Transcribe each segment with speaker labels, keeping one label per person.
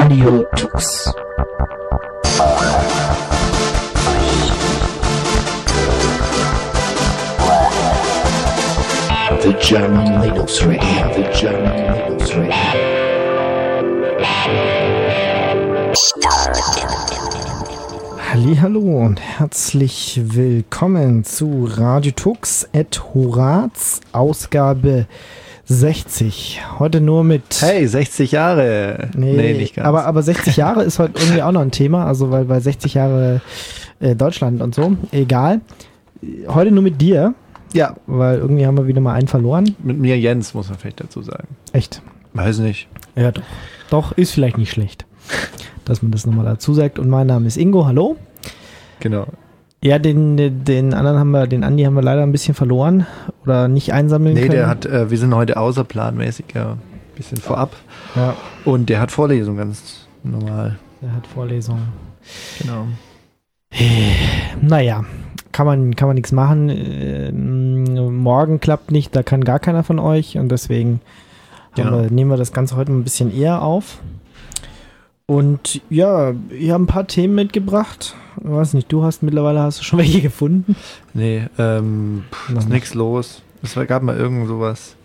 Speaker 1: Radio Tux. The German Linux Radio. The German Linux Radio.
Speaker 2: Hallihallo und herzlich willkommen zu Radio Tux et Horaz, Ausgabe 60. Heute nur mit...
Speaker 3: Hey, 60 Jahre!
Speaker 2: Nee,
Speaker 3: nicht ganz.
Speaker 2: Aber 60 Jahre ist heute irgendwie auch noch ein Thema, also weil bei 60 Jahre Deutschland und so, egal. Heute nur mit dir.
Speaker 3: Ja.
Speaker 2: Weil irgendwie haben wir wieder mal einen verloren.
Speaker 3: Mit mir Jens, muss man vielleicht dazu sagen.
Speaker 2: Echt?
Speaker 3: Weiß nicht.
Speaker 2: Ja, doch. Doch, ist vielleicht nicht schlecht, dass man das nochmal dazu sagt. Und mein Name ist Ingo, hallo.
Speaker 3: Genau.
Speaker 2: Ja, den anderen den Andi haben wir leider ein bisschen verloren oder nicht einsammeln können.
Speaker 3: Nee, wir sind heute außerplanmäßig, ja, ein bisschen vorab.
Speaker 2: Ja.
Speaker 3: Und der hat Vorlesung, ganz normal.
Speaker 2: Der hat Vorlesung.
Speaker 3: Genau.
Speaker 2: Naja, kann man nichts machen. Morgen klappt nicht, da kann gar keiner von euch und deswegen nehmen wir das Ganze heute ein bisschen eher auf. Und ja, ich habe ein paar Themen mitgebracht. Ich weiß nicht, mittlerweile hast du schon welche gefunden?
Speaker 3: Nee, ist nichts los. Es gab mal irgend sowas.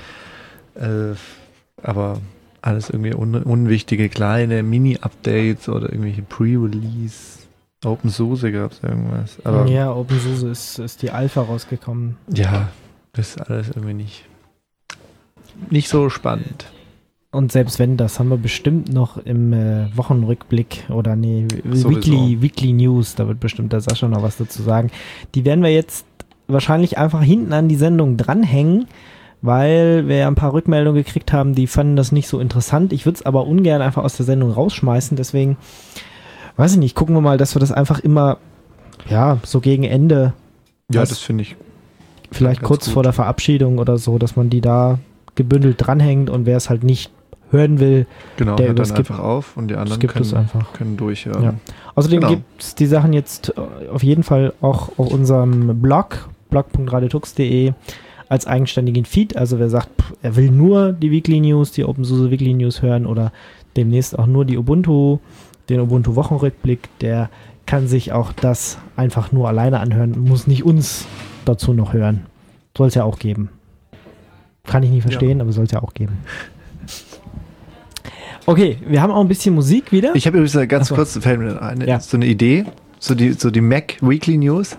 Speaker 3: Aber alles irgendwie unwichtige kleine Mini-Updates oder irgendwelche Pre-Release. OpenSUSE gab es irgendwas. Aber
Speaker 2: ja, OpenSUSE ist die Alpha rausgekommen.
Speaker 3: Ja, das ist alles irgendwie nicht so spannend.
Speaker 2: Und selbst wenn, das haben wir bestimmt noch im Wochenrückblick oder Weekly News, da wird bestimmt der Sascha noch was dazu sagen. Die werden wir jetzt wahrscheinlich einfach hinten an die Sendung dranhängen, weil wir ja ein paar Rückmeldungen gekriegt haben, die fanden das nicht so interessant. Ich würde es aber ungern einfach aus der Sendung rausschmeißen, deswegen, weiß ich nicht, gucken wir mal, dass wir das einfach immer, ja, so gegen Ende.
Speaker 3: Ja, das finde ich.
Speaker 2: Vielleicht kurz vor der Verabschiedung oder so, dass man die da gebündelt dranhängt und wer es halt nicht hören will,
Speaker 3: genau,
Speaker 2: der
Speaker 3: hört dann
Speaker 2: überskippt,
Speaker 3: einfach auf und die anderen können durchhören.
Speaker 2: Ja. Außerdem gibt es die Sachen jetzt auf jeden Fall auch auf unserem blog.radiotux.de als eigenständigen Feed. Also wer sagt, er will nur die Weekly News, die OpenSUSE Weekly News hören oder demnächst auch nur den Ubuntu Wochenrückblick, der kann sich auch das einfach nur alleine anhören, muss nicht uns dazu noch hören. Soll es ja auch geben. Kann ich nicht verstehen, aber soll es ja auch geben. Okay, wir haben auch ein bisschen Musik wieder.
Speaker 3: Ich habe übrigens ganz kurz, fällt mir so eine Idee, so die Mac Weekly News.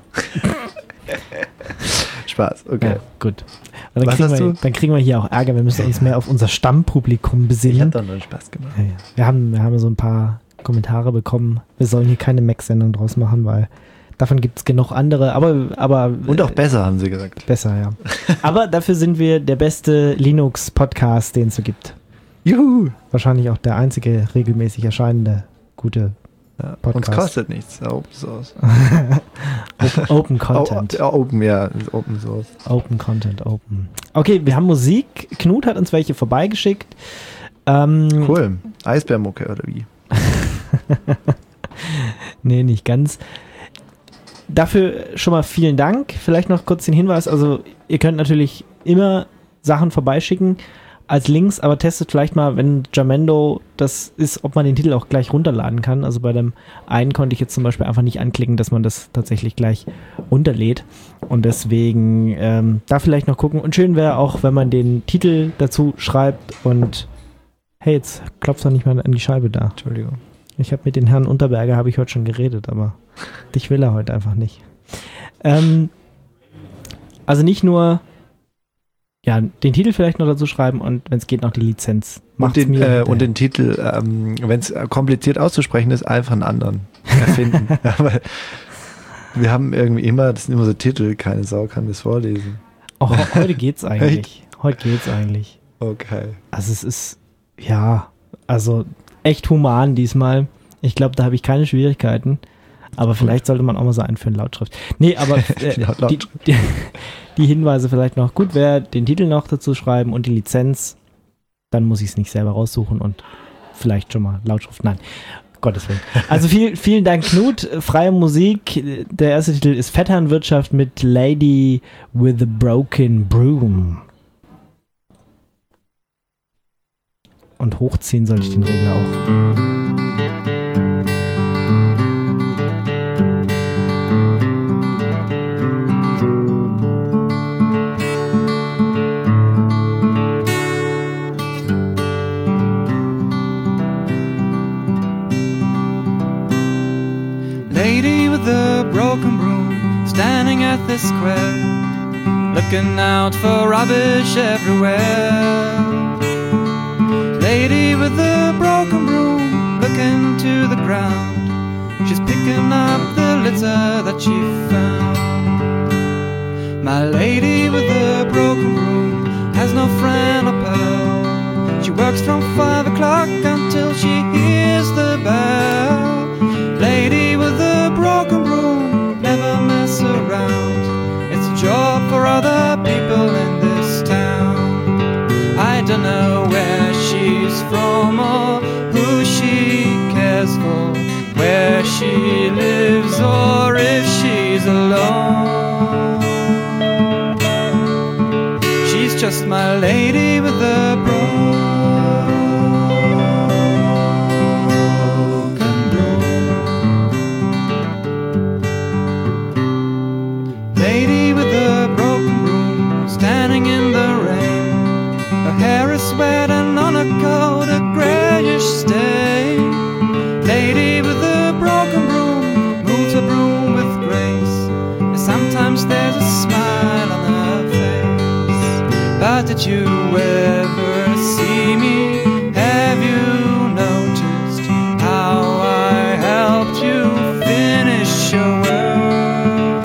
Speaker 3: Spaß, okay.
Speaker 2: Ja, gut. Dann kriegen wir hier auch Ärger, wir müssen uns mehr auf unser Stammpublikum besinnen.
Speaker 3: Ich habe doch nur Spaß gemacht.
Speaker 2: Ja. Wir haben so ein paar Kommentare bekommen, wir sollen hier keine Mac-Sendung draus machen, weil davon gibt es genug andere, aber
Speaker 3: und auch besser, haben sie gesagt.
Speaker 2: Besser, ja. Aber dafür sind wir der beste Linux-Podcast, den es so gibt.
Speaker 3: Juhu!
Speaker 2: Wahrscheinlich auch der einzige regelmäßig erscheinende gute Podcast.
Speaker 3: Uns kostet nichts, Open Source.
Speaker 2: Open Content.
Speaker 3: Open Source.
Speaker 2: Open Content, Open. Okay, wir haben Musik. Knut hat uns welche vorbeigeschickt.
Speaker 3: Cool. Eisbärmucke oder wie?
Speaker 2: Nee, nicht ganz. Dafür schon mal vielen Dank. Vielleicht noch kurz den Hinweis, also ihr könnt natürlich immer Sachen vorbeischicken als Links, aber testet vielleicht mal, wenn Jamendo das ist, ob man den Titel auch gleich runterladen kann. Also bei dem einen konnte ich jetzt zum Beispiel einfach nicht anklicken, dass man das tatsächlich gleich runterlädt. Und deswegen da vielleicht noch gucken. Und schön wäre auch, wenn man den Titel dazu schreibt und hey, jetzt klopft doch nicht mal an die Scheibe da.
Speaker 3: Entschuldigung.
Speaker 2: Ich habe mit den Herrn Unterberger habe ich heute schon geredet, aber dich will er heute einfach nicht. Also nicht nur den Titel vielleicht noch dazu schreiben und wenn es geht noch die Lizenz.
Speaker 3: Und den Titel, wenn es kompliziert auszusprechen ist, einfach einen anderen erfinden. Ja, weil wir haben irgendwie das sind immer so Titel, keine Sau kann das vorlesen.
Speaker 2: Auch heute geht's eigentlich.
Speaker 3: Okay.
Speaker 2: Also es ist, echt human diesmal. Ich glaube, da habe ich keine Schwierigkeiten. Aber vielleicht sollte man auch mal so einführen, Lautschrift. Nee, aber die Hinweise vielleicht noch. Gut wäre, den Titel noch dazu schreiben und die Lizenz. Dann muss ich es nicht selber raussuchen und vielleicht schon mal Lautschrift. Nein, Gottes Willen. Also vielen Dank, Knut. Freie Musik. Der erste Titel ist Vetternwirtschaft mit Lady with a Broken Broom. und hochziehen sollte ich den Regler auch.
Speaker 4: Lady with the broken broom, standing at the square, looking out for rubbish everywhere. Lady with the broken broom, looking to the ground, she's picking up the litter that she found. My lady with the broken broom has no friend or pal. She works from 5 o'clock until she hears the bell. Lady with the broken broom, never mess around. It's a job for other people in this town. I don't know where she's from or who she cares for, where she lives or if she's alone. She's just my lady with the broken broom. Lady with the broken broom, standing in the rain. Her hair is wet and on her coat a greyish stain. Lady with the broken broom moves her broom with grace, and sometimes there's a smile on her face. But did you ever see me? Have you noticed how I helped you finish your work?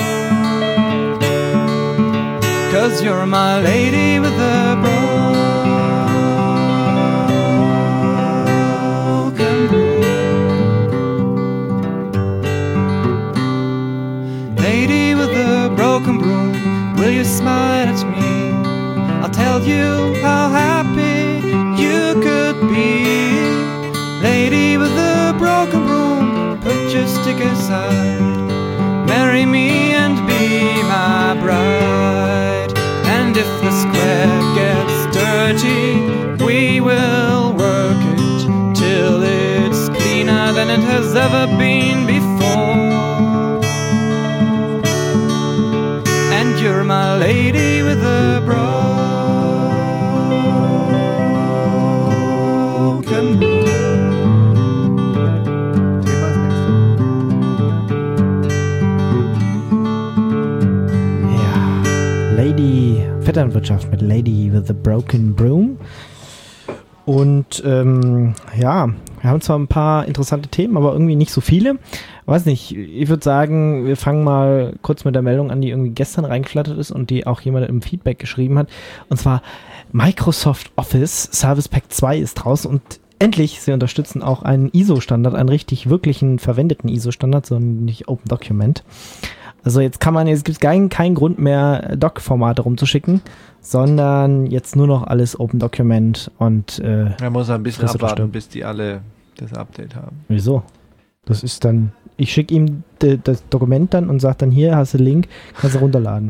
Speaker 4: 'Cause you're my lady with the broken broom. Lady with the broken broom, will you smile at me? I'll tell you how happy you could be. Lady with the broken broom, put your stick aside. Marry me and be my bride. And if the square gets dirty, we will work it till it's cleaner than it has ever been before. And you're my lady with the broken broom.
Speaker 2: Lady Vetternwirtschaft mit Lady with the Broken Broom. Und ja, wir haben zwar ein paar interessante Themen, aber irgendwie nicht so viele. Weiß nicht, ich würde sagen, wir fangen mal kurz mit der Meldung an, die irgendwie gestern reingeflattert ist und die auch jemand im Feedback geschrieben hat. Und zwar Microsoft Office Service Pack 2 ist draußen und endlich, sie unterstützen auch einen ISO-Standard, einen richtig wirklichen verwendeten ISO-Standard, sondern nicht Open Document. Also jetzt gibt es keinen Grund mehr, Doc-Formate rumzuschicken, sondern jetzt nur noch alles Open Document und
Speaker 3: Er muss ein bisschen
Speaker 2: Friss oder
Speaker 3: abwarten,
Speaker 2: stirb.
Speaker 3: bis die alle das Update haben.
Speaker 2: Wieso? Das ist dann, ich schicke ihm das Dokument dann und sage dann, hier hast du den Link, kannst du runterladen.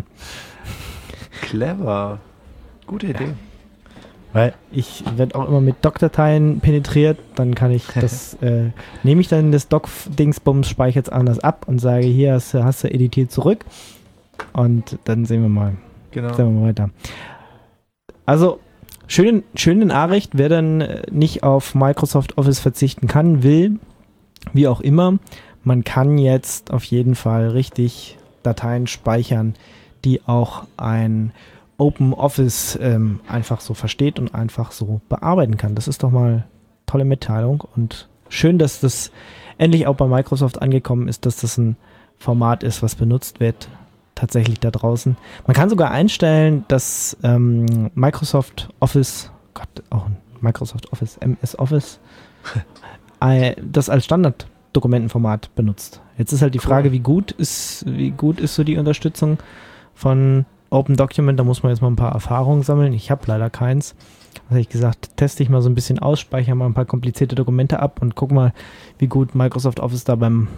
Speaker 3: Clever. Gute Idee.
Speaker 2: Weil ich werde auch immer mit Doc-Dateien penetriert, dann kann ich das, nehme ich dann das Doc-Dingsbums, speichere es anders ab und sage, hier hast du editiert zurück und dann sehen wir mal.
Speaker 3: Genau.
Speaker 2: Sehen wir mal weiter. Also, schöne Nachricht, wer dann nicht auf Microsoft Office verzichten kann, will, wie auch immer, man kann jetzt auf jeden Fall richtig Dateien speichern, die auch ein Open Office einfach so versteht und einfach so bearbeiten kann. Das ist doch mal tolle Mitteilung und schön, dass das endlich auch bei Microsoft angekommen ist, dass das ein Format ist, was benutzt wird, tatsächlich da draußen. Man kann sogar einstellen, dass Microsoft Office, Microsoft Office, MS Office, das als Standarddokumentenformat benutzt. Jetzt ist halt die Frage, wie gut ist so die Unterstützung von Open Document, da muss man jetzt mal ein paar Erfahrungen sammeln. Ich habe leider keins. Also habe ich gesagt, teste ich mal so ein bisschen aus, speichere mal ein paar komplizierte Dokumente ab und guck mal, wie gut Microsoft Office da beim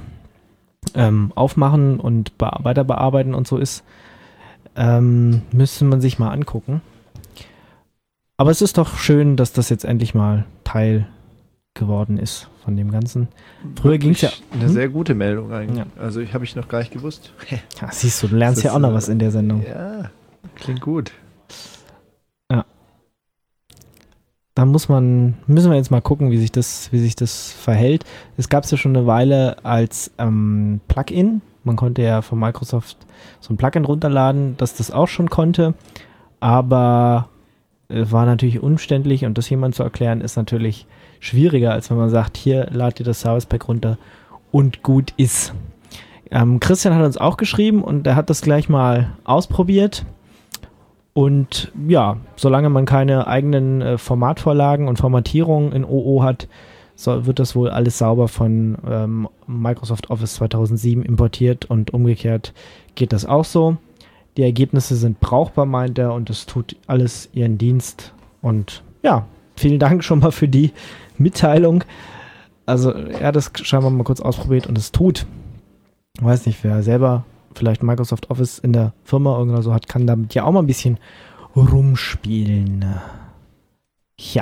Speaker 2: Aufmachen und weiter bearbeiten und so ist. Müsste man sich mal angucken. Aber es ist doch schön, dass das jetzt endlich mal Teil geworden ist von dem Ganzen. Früher ging es ja...
Speaker 3: Eine sehr gute Meldung eigentlich.
Speaker 2: Ja.
Speaker 3: Also habe ich noch gar nicht gewusst.
Speaker 2: Ja, siehst du, du lernst
Speaker 3: Das
Speaker 2: ja auch noch
Speaker 3: ist,
Speaker 2: was in der Sendung.
Speaker 3: Ja, klingt gut.
Speaker 2: Da müssen wir jetzt mal gucken, wie sich das verhält. Es gab es ja schon eine Weile als Plugin. Man konnte ja von Microsoft so ein Plugin runterladen, dass das auch schon konnte. Aber war natürlich umständlich und das jemand zu erklären, ist natürlich schwieriger, als wenn man sagt, hier lad dir das Service Pack runter und gut ist. Christian hat uns auch geschrieben und er hat das gleich mal ausprobiert. Und ja, solange man keine eigenen Formatvorlagen und Formatierungen in OO hat, wird das wohl alles sauber von Microsoft Office 2007 importiert und umgekehrt geht das auch so. Die Ergebnisse sind brauchbar, meint er, und es tut alles ihren Dienst. Und ja, vielen Dank schon mal für die Mitteilung. Also er hat das scheinbar mal kurz ausprobiert und es tut. Ich weiß nicht, wer selber vielleicht Microsoft Office in der Firma oder so hat, kann damit ja auch mal ein bisschen rumspielen. Ja.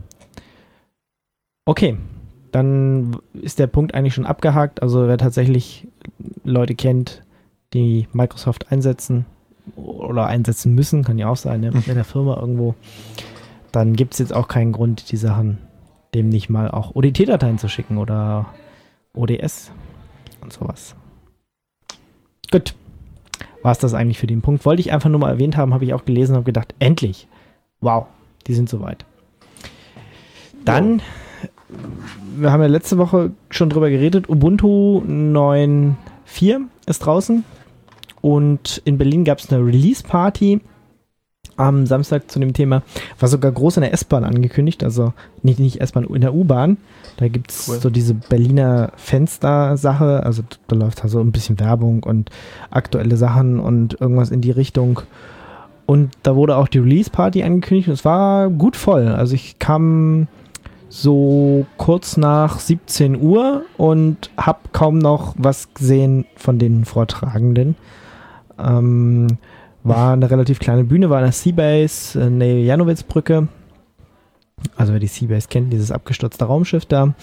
Speaker 2: Okay, dann ist der Punkt eigentlich schon abgehakt. Also wer tatsächlich Leute kennt, die Microsoft einsetzen oder einsetzen müssen, kann ja auch sein, ne? In der Firma irgendwo, dann gibt es jetzt auch keinen Grund, die Sachen dem nicht mal auch ODT-Dateien zu schicken oder ODS und sowas. Gut. War es das eigentlich für den Punkt? Wollte ich einfach nur mal erwähnt haben, habe ich auch gelesen und habe gedacht, endlich. Wow, die sind soweit. Dann, wir haben ja letzte Woche schon drüber geredet, Ubuntu 9.4 ist draußen und in Berlin gab es eine Release-Party am Samstag zu dem Thema, war sogar groß in der S-Bahn angekündigt, also nicht S-Bahn, in der U-Bahn. Da gibt es so diese Berliner Fenster-Sache, also da läuft da so ein bisschen Werbung und aktuelle Sachen und irgendwas in die Richtung. Und da wurde auch die Release-Party angekündigt und es war gut voll. Also ich kam so kurz nach 17 Uhr und habe kaum noch was gesehen von den Vortragenden. War eine relativ kleine Bühne, war in der Seabase, Nähe Janowitz-Brücke. Also wer die Seabase kennt, dieses abgestürzte Raumschiff da,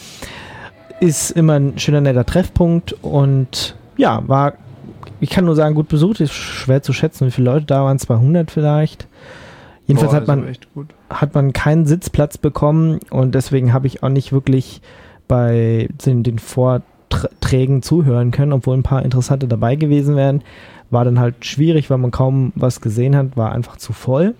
Speaker 2: ist immer ein schöner, netter Treffpunkt und ja, war, ich kann nur sagen, gut besucht, ist schwer zu schätzen, wie viele Leute da waren, 200 vielleicht. Jedenfalls hat man keinen Sitzplatz bekommen und deswegen habe ich auch nicht wirklich bei den Vorträgen zuhören können, obwohl ein paar interessante dabei gewesen wären. War dann halt schwierig, weil man kaum was gesehen hat, war einfach zu voll.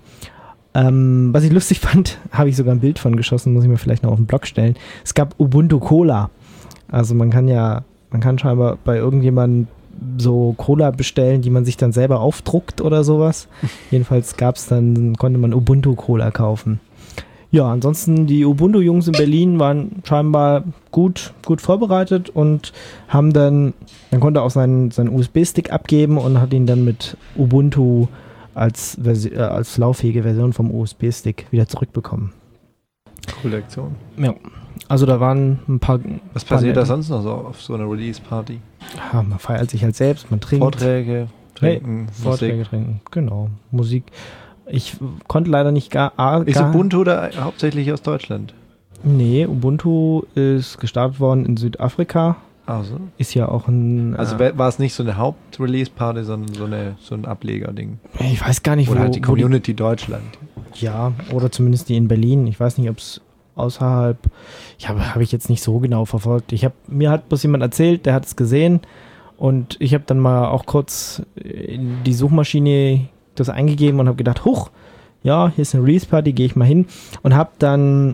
Speaker 2: Was ich lustig fand, habe ich sogar ein Bild von geschossen, muss ich mir vielleicht noch auf den Blog stellen. Es gab Ubuntu Cola. Also man kann scheinbar bei irgendjemandem so Cola bestellen, die man sich dann selber aufdruckt oder sowas. Jedenfalls konnte man Ubuntu Cola kaufen. Ja, ansonsten die Ubuntu-Jungs in Berlin waren scheinbar gut vorbereitet und haben dann konnte auch seinen USB-Stick abgeben und hat ihn dann mit Ubuntu als lauffähige Version vom USB-Stick wieder zurückbekommen.
Speaker 3: Coole Aktion.
Speaker 2: Ja, also da waren ein paar...
Speaker 3: Was passiert da sonst noch so auf so einer Release-Party?
Speaker 2: Ja, man feiert sich halt selbst, man trinkt.
Speaker 3: Vorträge, trinken,
Speaker 2: Vorträge, trinken, genau. Musik. Ich konnte leider nicht
Speaker 3: Ist Ubuntu da hauptsächlich aus Deutschland?
Speaker 2: Nee, Ubuntu ist gestartet worden in Südafrika.
Speaker 3: Ach so.
Speaker 2: Ist ja auch ein...
Speaker 3: Also war es nicht so eine Haupt-Release-Party, sondern so ein Ableger-Ding?
Speaker 2: Ich weiß gar nicht,
Speaker 3: Oder halt die Community Deutschland.
Speaker 2: Ja, oder zumindest die in Berlin. Ich weiß nicht, ob es außerhalb... Habe ich jetzt nicht so genau verfolgt. Mir hat bloß jemand erzählt, der hat es gesehen und ich habe dann mal auch kurz in die Suchmaschine das eingegeben und habe gedacht, huch, ja, hier ist eine Release-Party, gehe ich mal hin und habe dann,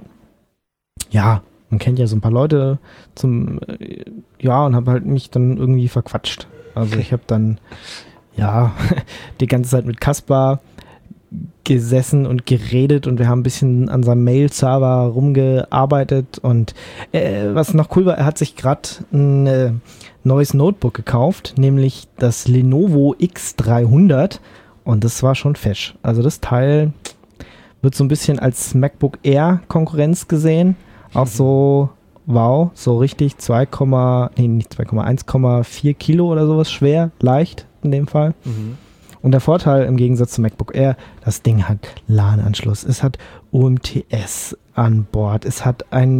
Speaker 2: ja, man kennt ja so ein paar Leute und habe halt mich dann irgendwie verquatscht. Also ich habe dann, ja, die ganze Zeit mit Kaspar gesessen und geredet und wir haben ein bisschen an seinem Mail-Server rumgearbeitet und was noch cool war, er hat sich gerade ein neues Notebook gekauft, nämlich das Lenovo X300 und das war schon fesch. Also das Teil wird so ein bisschen als MacBook Air Konkurrenz gesehen, auch so, wow, so richtig 1,4 Kilo oder sowas schwer, leicht in dem Fall. Mhm. Und der Vorteil im Gegensatz zum MacBook Air, das Ding hat LAN-Anschluss, es hat UMTS an Bord, es hat ein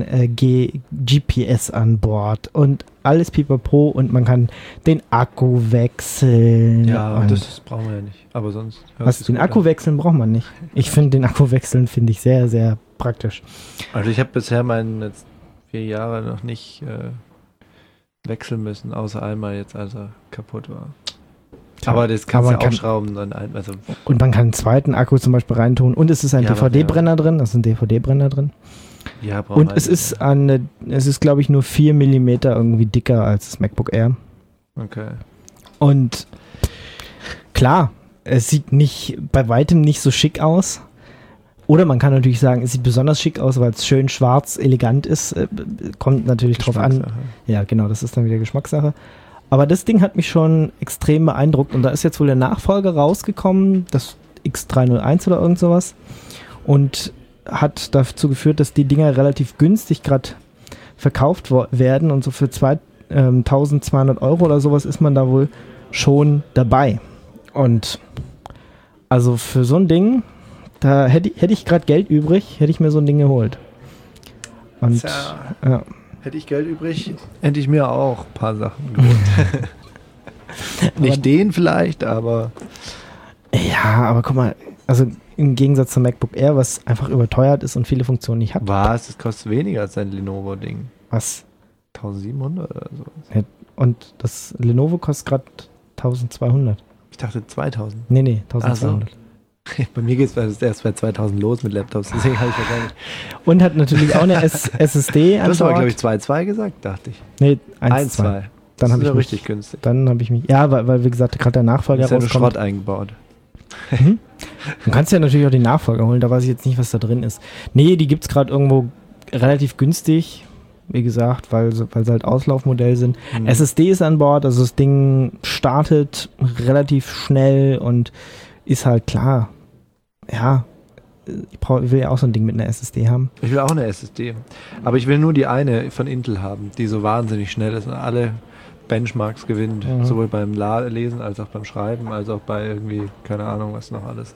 Speaker 2: GPS an Bord und alles pipapo und man kann den Akku wechseln.
Speaker 3: Ja,
Speaker 2: und
Speaker 3: das brauchen wir ja nicht. Aber sonst.
Speaker 2: was, den Akku wechseln braucht man nicht. Ich finde den Akku wechseln, finde ich sehr, sehr praktisch.
Speaker 3: Also ich habe bisher meinen jetzt 4 Jahre noch nicht wechseln müssen, außer einmal jetzt, als er kaputt war. Aber das kannst du ja aufschrauben.
Speaker 2: Und man kann einen zweiten Akku zum Beispiel reintun. Und es ist ein DVD-Brenner drin. Das ist ein DVD-Brenner drin.
Speaker 3: Ja,
Speaker 2: und es ist glaube ich, nur 4 mm irgendwie dicker als das MacBook Air.
Speaker 3: Okay.
Speaker 2: Und klar, es sieht bei weitem nicht so schick aus. Oder man kann natürlich sagen, es sieht besonders schick aus, weil es schön schwarz, elegant ist. Kommt natürlich drauf an. Ja, genau, das ist dann wieder Geschmackssache. Aber das Ding hat mich schon extrem beeindruckt. Und da ist jetzt wohl der Nachfolger rausgekommen, das X301 oder irgend sowas. Und hat dazu geführt, dass die Dinger relativ günstig gerade verkauft werden. Und so für 1.200 € oder sowas ist man da wohl schon dabei. Und also für so ein Ding, da hätte ich gerade Geld übrig, hätte ich mir so ein Ding geholt. Und ja.
Speaker 3: Hätte ich Geld übrig, hätte ich mir auch ein paar Sachen geholt. Nicht den vielleicht, aber...
Speaker 2: Ja, aber guck mal, also im Gegensatz zum MacBook Air, was einfach überteuert ist und viele Funktionen nicht hat.
Speaker 3: Was? Das kostet weniger als ein Lenovo-Ding.
Speaker 2: Was?
Speaker 3: 1.700 oder so.
Speaker 2: Ja, und das Lenovo kostet gerade 1.200.
Speaker 3: Ich dachte 2.000.
Speaker 2: Nee, 1.200.
Speaker 3: So. Bei mir geht es erst bei 2.000 los mit Laptops, deswegen habe ich wahrscheinlich...
Speaker 2: Und hat natürlich auch eine SSD an
Speaker 3: Du hast aber,
Speaker 2: Bord.
Speaker 3: glaube ich, 2.2 gesagt, dachte ich.
Speaker 2: Nee,
Speaker 3: 1.2.
Speaker 2: Dann habe ich
Speaker 3: richtig günstig.
Speaker 2: Dann habe ich mich... Ja, weil wie gesagt, gerade der Nachfolger
Speaker 3: ist ja nur
Speaker 2: rauskommt.
Speaker 3: Schrott eingebaut.
Speaker 2: Du kannst ja natürlich auch den Nachfolger holen, da weiß ich jetzt nicht, was da drin ist. Nee, die gibt es gerade irgendwo relativ günstig, wie gesagt, weil sie halt Auslaufmodell sind. SSD ist an Bord, also das Ding startet relativ schnell und ist halt klar. Ja, ich will ja auch so ein Ding mit einer SSD haben.
Speaker 3: Ich will auch eine SSD, aber ich will nur die eine von Intel haben, die so wahnsinnig schnell ist und alle Benchmarks gewinnt, sowohl beim Lesen als auch beim Schreiben, als auch bei irgendwie, keine Ahnung, was noch alles.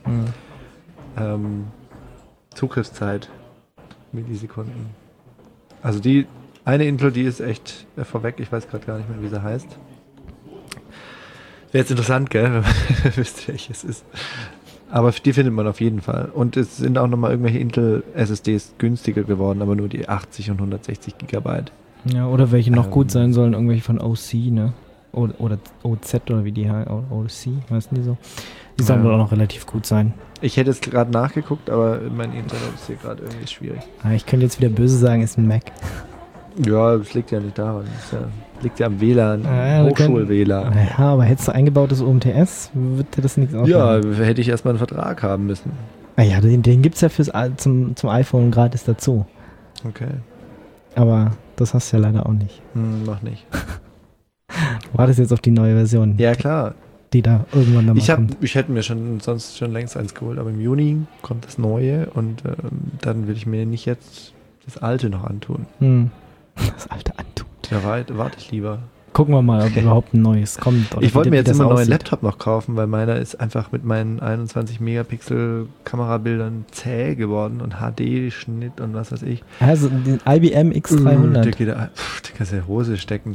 Speaker 3: Zugriffszeit, Millisekunden. Also die eine Intel, die ist echt vorweg, ich weiß gerade gar nicht mehr, wie sie heißt. Wäre jetzt interessant, gell, wenn man wüsste, welches es ist. Aber die findet man auf jeden Fall. Und es sind auch nochmal irgendwelche Intel-SSDs günstiger geworden, aber nur die 80 und 160 Gigabyte.
Speaker 2: Ja, oder welche noch gut sein sollen, irgendwelche von OC, ne? Oder OZ oder wie die heißen, OC, weißt du die so? Die sollen wohl auch noch relativ gut sein.
Speaker 3: Ich hätte es gerade nachgeguckt, aber mein Internet ist hier gerade irgendwie schwierig.
Speaker 2: Ich könnte jetzt wieder böse sagen, ist ein Mac.
Speaker 3: Ja, das liegt ja nicht daran. Das liegt ja am WLAN, Hochschul-WLAN.
Speaker 2: Ja, aber hättest du eingebautes UMTS, würde das nichts ausmachen.
Speaker 3: Ja, hätte ich erstmal einen Vertrag haben müssen.
Speaker 2: Ja, den gibt es ja zum iPhone gratis dazu.
Speaker 3: Okay.
Speaker 2: Aber das hast du ja leider auch nicht.
Speaker 3: Noch nicht.
Speaker 2: Du wartest jetzt auf die neue Version.
Speaker 3: Ja, klar.
Speaker 2: Die da irgendwann dann mal kommt.
Speaker 3: Ich hätte mir sonst schon längst eins geholt, aber im Juni kommt das Neue und dann will ich mir nicht jetzt das Alte noch antun.
Speaker 2: Das Alte antun.
Speaker 3: Ja, warte ich lieber.
Speaker 2: Gucken wir mal, ob überhaupt ein neues kommt. Oder
Speaker 3: ich wollte mir jetzt immer einen neuen
Speaker 2: aussieht.
Speaker 3: Laptop noch kaufen, weil meiner ist einfach mit meinen 21 Megapixel Kamerabildern zäh geworden und HD-Schnitt und was weiß ich.
Speaker 2: Also den IBM X300.
Speaker 3: Der kannst du in die Hose stecken.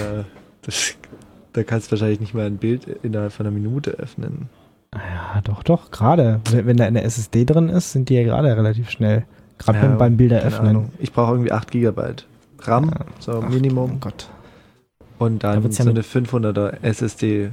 Speaker 3: Da kannst du wahrscheinlich nicht mal ein Bild innerhalb von einer Minute öffnen.
Speaker 2: Ja, doch, gerade. Wenn da eine SSD drin ist, sind die ja gerade relativ schnell. Gerade beim Bilder öffnen.
Speaker 3: Ich brauche irgendwie 8 GB RAM, so Minimum.
Speaker 2: Oh Gott.
Speaker 3: Und dann so eine 500er SSD.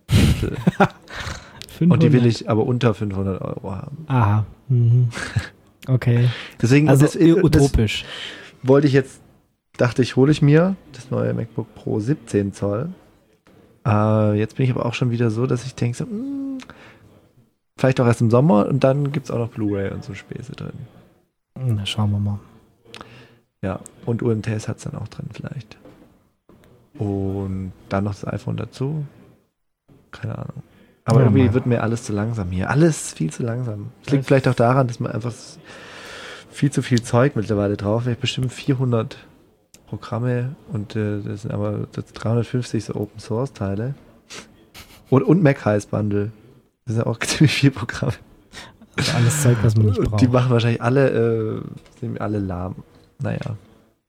Speaker 2: 500? Und
Speaker 3: die will ich aber unter 500 € haben.
Speaker 2: Aha. Okay.
Speaker 3: Deswegen,
Speaker 2: also utopisch.
Speaker 3: Dachte ich, hole ich mir das neue MacBook Pro 17 Zoll. Jetzt bin ich aber auch schon wieder so, dass ich denke, so, vielleicht auch erst im Sommer und dann gibt es auch noch Blu-ray und so Späße drin.
Speaker 2: Na, schauen wir mal.
Speaker 3: Ja, und UMTS hat es dann auch drin vielleicht. Und dann noch das iPhone dazu. Keine Ahnung. Aber irgendwie wird mir alles zu langsam hier. Alles viel zu langsam. Es liegt vielleicht auch daran, dass man einfach viel zu viel Zeug mittlerweile drauf. Ich habe bestimmt 400 Programme und das sind aber 350 so Open Source Teile. Und Mac Heiß Bundle. Das sind auch ziemlich viele Programme.
Speaker 2: Also alles Zeug, was man nicht
Speaker 3: Und
Speaker 2: braucht.
Speaker 3: die machen wahrscheinlich sind alle lahm. Naja.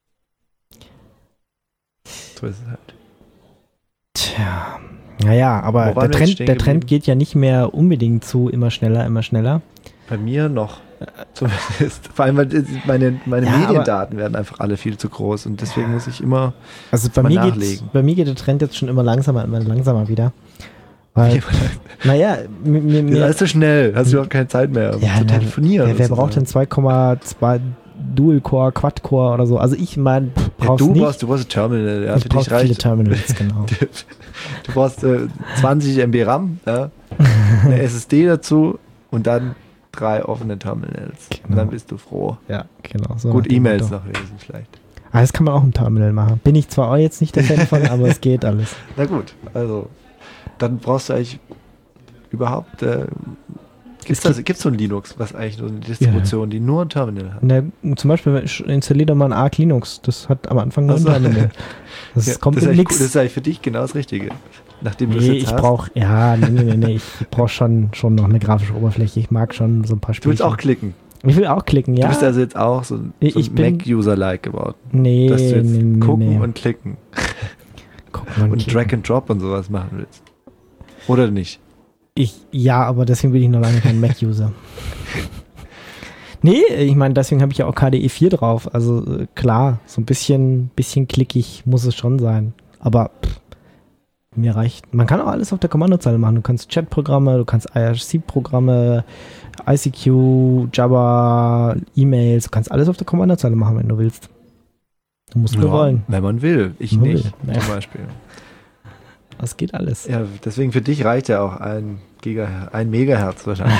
Speaker 3: So ist es halt.
Speaker 2: Tja. Naja, aber
Speaker 3: Wo waren wir jetzt stehen
Speaker 2: der Trend
Speaker 3: geblieben?
Speaker 2: geht ja nicht mehr unbedingt zu immer schneller, immer schneller.
Speaker 3: Bei mir noch. Zumindest. Vor allem, weil meine
Speaker 2: Ja,
Speaker 3: Mediendaten werden einfach alle viel zu groß und deswegen muss ich immer.
Speaker 2: Also
Speaker 3: mal nachlegen.
Speaker 2: bei mir geht der Trend jetzt schon immer langsamer wieder. Weil, naja,
Speaker 3: Das ist alles so schnell, hast du überhaupt keine Zeit mehr, um
Speaker 2: Ja,
Speaker 3: zu telefonieren.
Speaker 2: wer braucht denn 2,2 Dual-Core, Quad-Core oder so? Also ich meine, brauchst
Speaker 3: du
Speaker 2: nicht.
Speaker 3: brauchst ein Terminal, ja,
Speaker 2: Ich
Speaker 3: für
Speaker 2: brauch
Speaker 3: dich
Speaker 2: viele
Speaker 3: reicht.
Speaker 2: Terminals, genau.
Speaker 3: Du brauchst 20 MB RAM, ja, eine SSD dazu und dann 3 offene Terminals. Und
Speaker 2: Genau.
Speaker 3: dann bist du froh.
Speaker 2: Ja, genau. So
Speaker 3: Gut,
Speaker 2: nach dem
Speaker 3: E-Mails
Speaker 2: Motto.
Speaker 3: noch lesen vielleicht.
Speaker 2: Ah, das kann man auch im Terminal machen. Bin ich zwar auch jetzt nicht der Fan von, aber es geht alles.
Speaker 3: Na gut, also dann brauchst du eigentlich überhaupt gibt's so ein Linux, was eigentlich so eine Distribution, die nur ein Terminal hat?
Speaker 2: Na, zum Beispiel installier doch mal ein Arc Linux. Das hat am Anfang nur ein
Speaker 3: Ach so.
Speaker 2: Terminal. Das
Speaker 3: Ja,
Speaker 2: kommt
Speaker 3: das ist
Speaker 2: in
Speaker 3: eigentlich
Speaker 2: nix.
Speaker 3: das ist eigentlich für dich genau das Richtige. Nachdem du es
Speaker 2: Nee,
Speaker 3: jetzt
Speaker 2: ich
Speaker 3: hast.
Speaker 2: brauche, ich brauche schon noch eine grafische Oberfläche. Ich mag schon so ein paar
Speaker 3: Du
Speaker 2: Spiele.
Speaker 3: willst auch klicken.
Speaker 2: Ich will auch klicken, ja.
Speaker 3: Du bist also jetzt auch so ein
Speaker 2: Ich bin-
Speaker 3: Mac-User-like geworden.
Speaker 2: Nee,
Speaker 3: Dass du jetzt
Speaker 2: nee,
Speaker 3: gucken
Speaker 2: nee.
Speaker 3: und klicken
Speaker 2: Gucken und
Speaker 3: und
Speaker 2: klicken.
Speaker 3: Drag and Drop und sowas machen willst. Oder nicht?
Speaker 2: Ja, aber deswegen bin ich noch lange kein Mac-User. Nee, ich meine, deswegen habe ich ja auch KDE 4 drauf. Also klar, so ein bisschen klickig muss es schon sein. Aber mir reicht. Man kann auch alles auf der Kommandozeile machen. Du kannst Chat-Programme, du kannst IRC-Programme, ICQ, Jabber, E-Mails. Du kannst alles auf der Kommandozeile machen, wenn du willst. Du musst nur wollen.
Speaker 3: Wenn man will. Ich
Speaker 2: Man
Speaker 3: nicht,
Speaker 2: will. Ja.
Speaker 3: zum Beispiel.
Speaker 2: Das geht alles.
Speaker 3: Ja, deswegen für dich reicht ja auch ein Megahertz wahrscheinlich.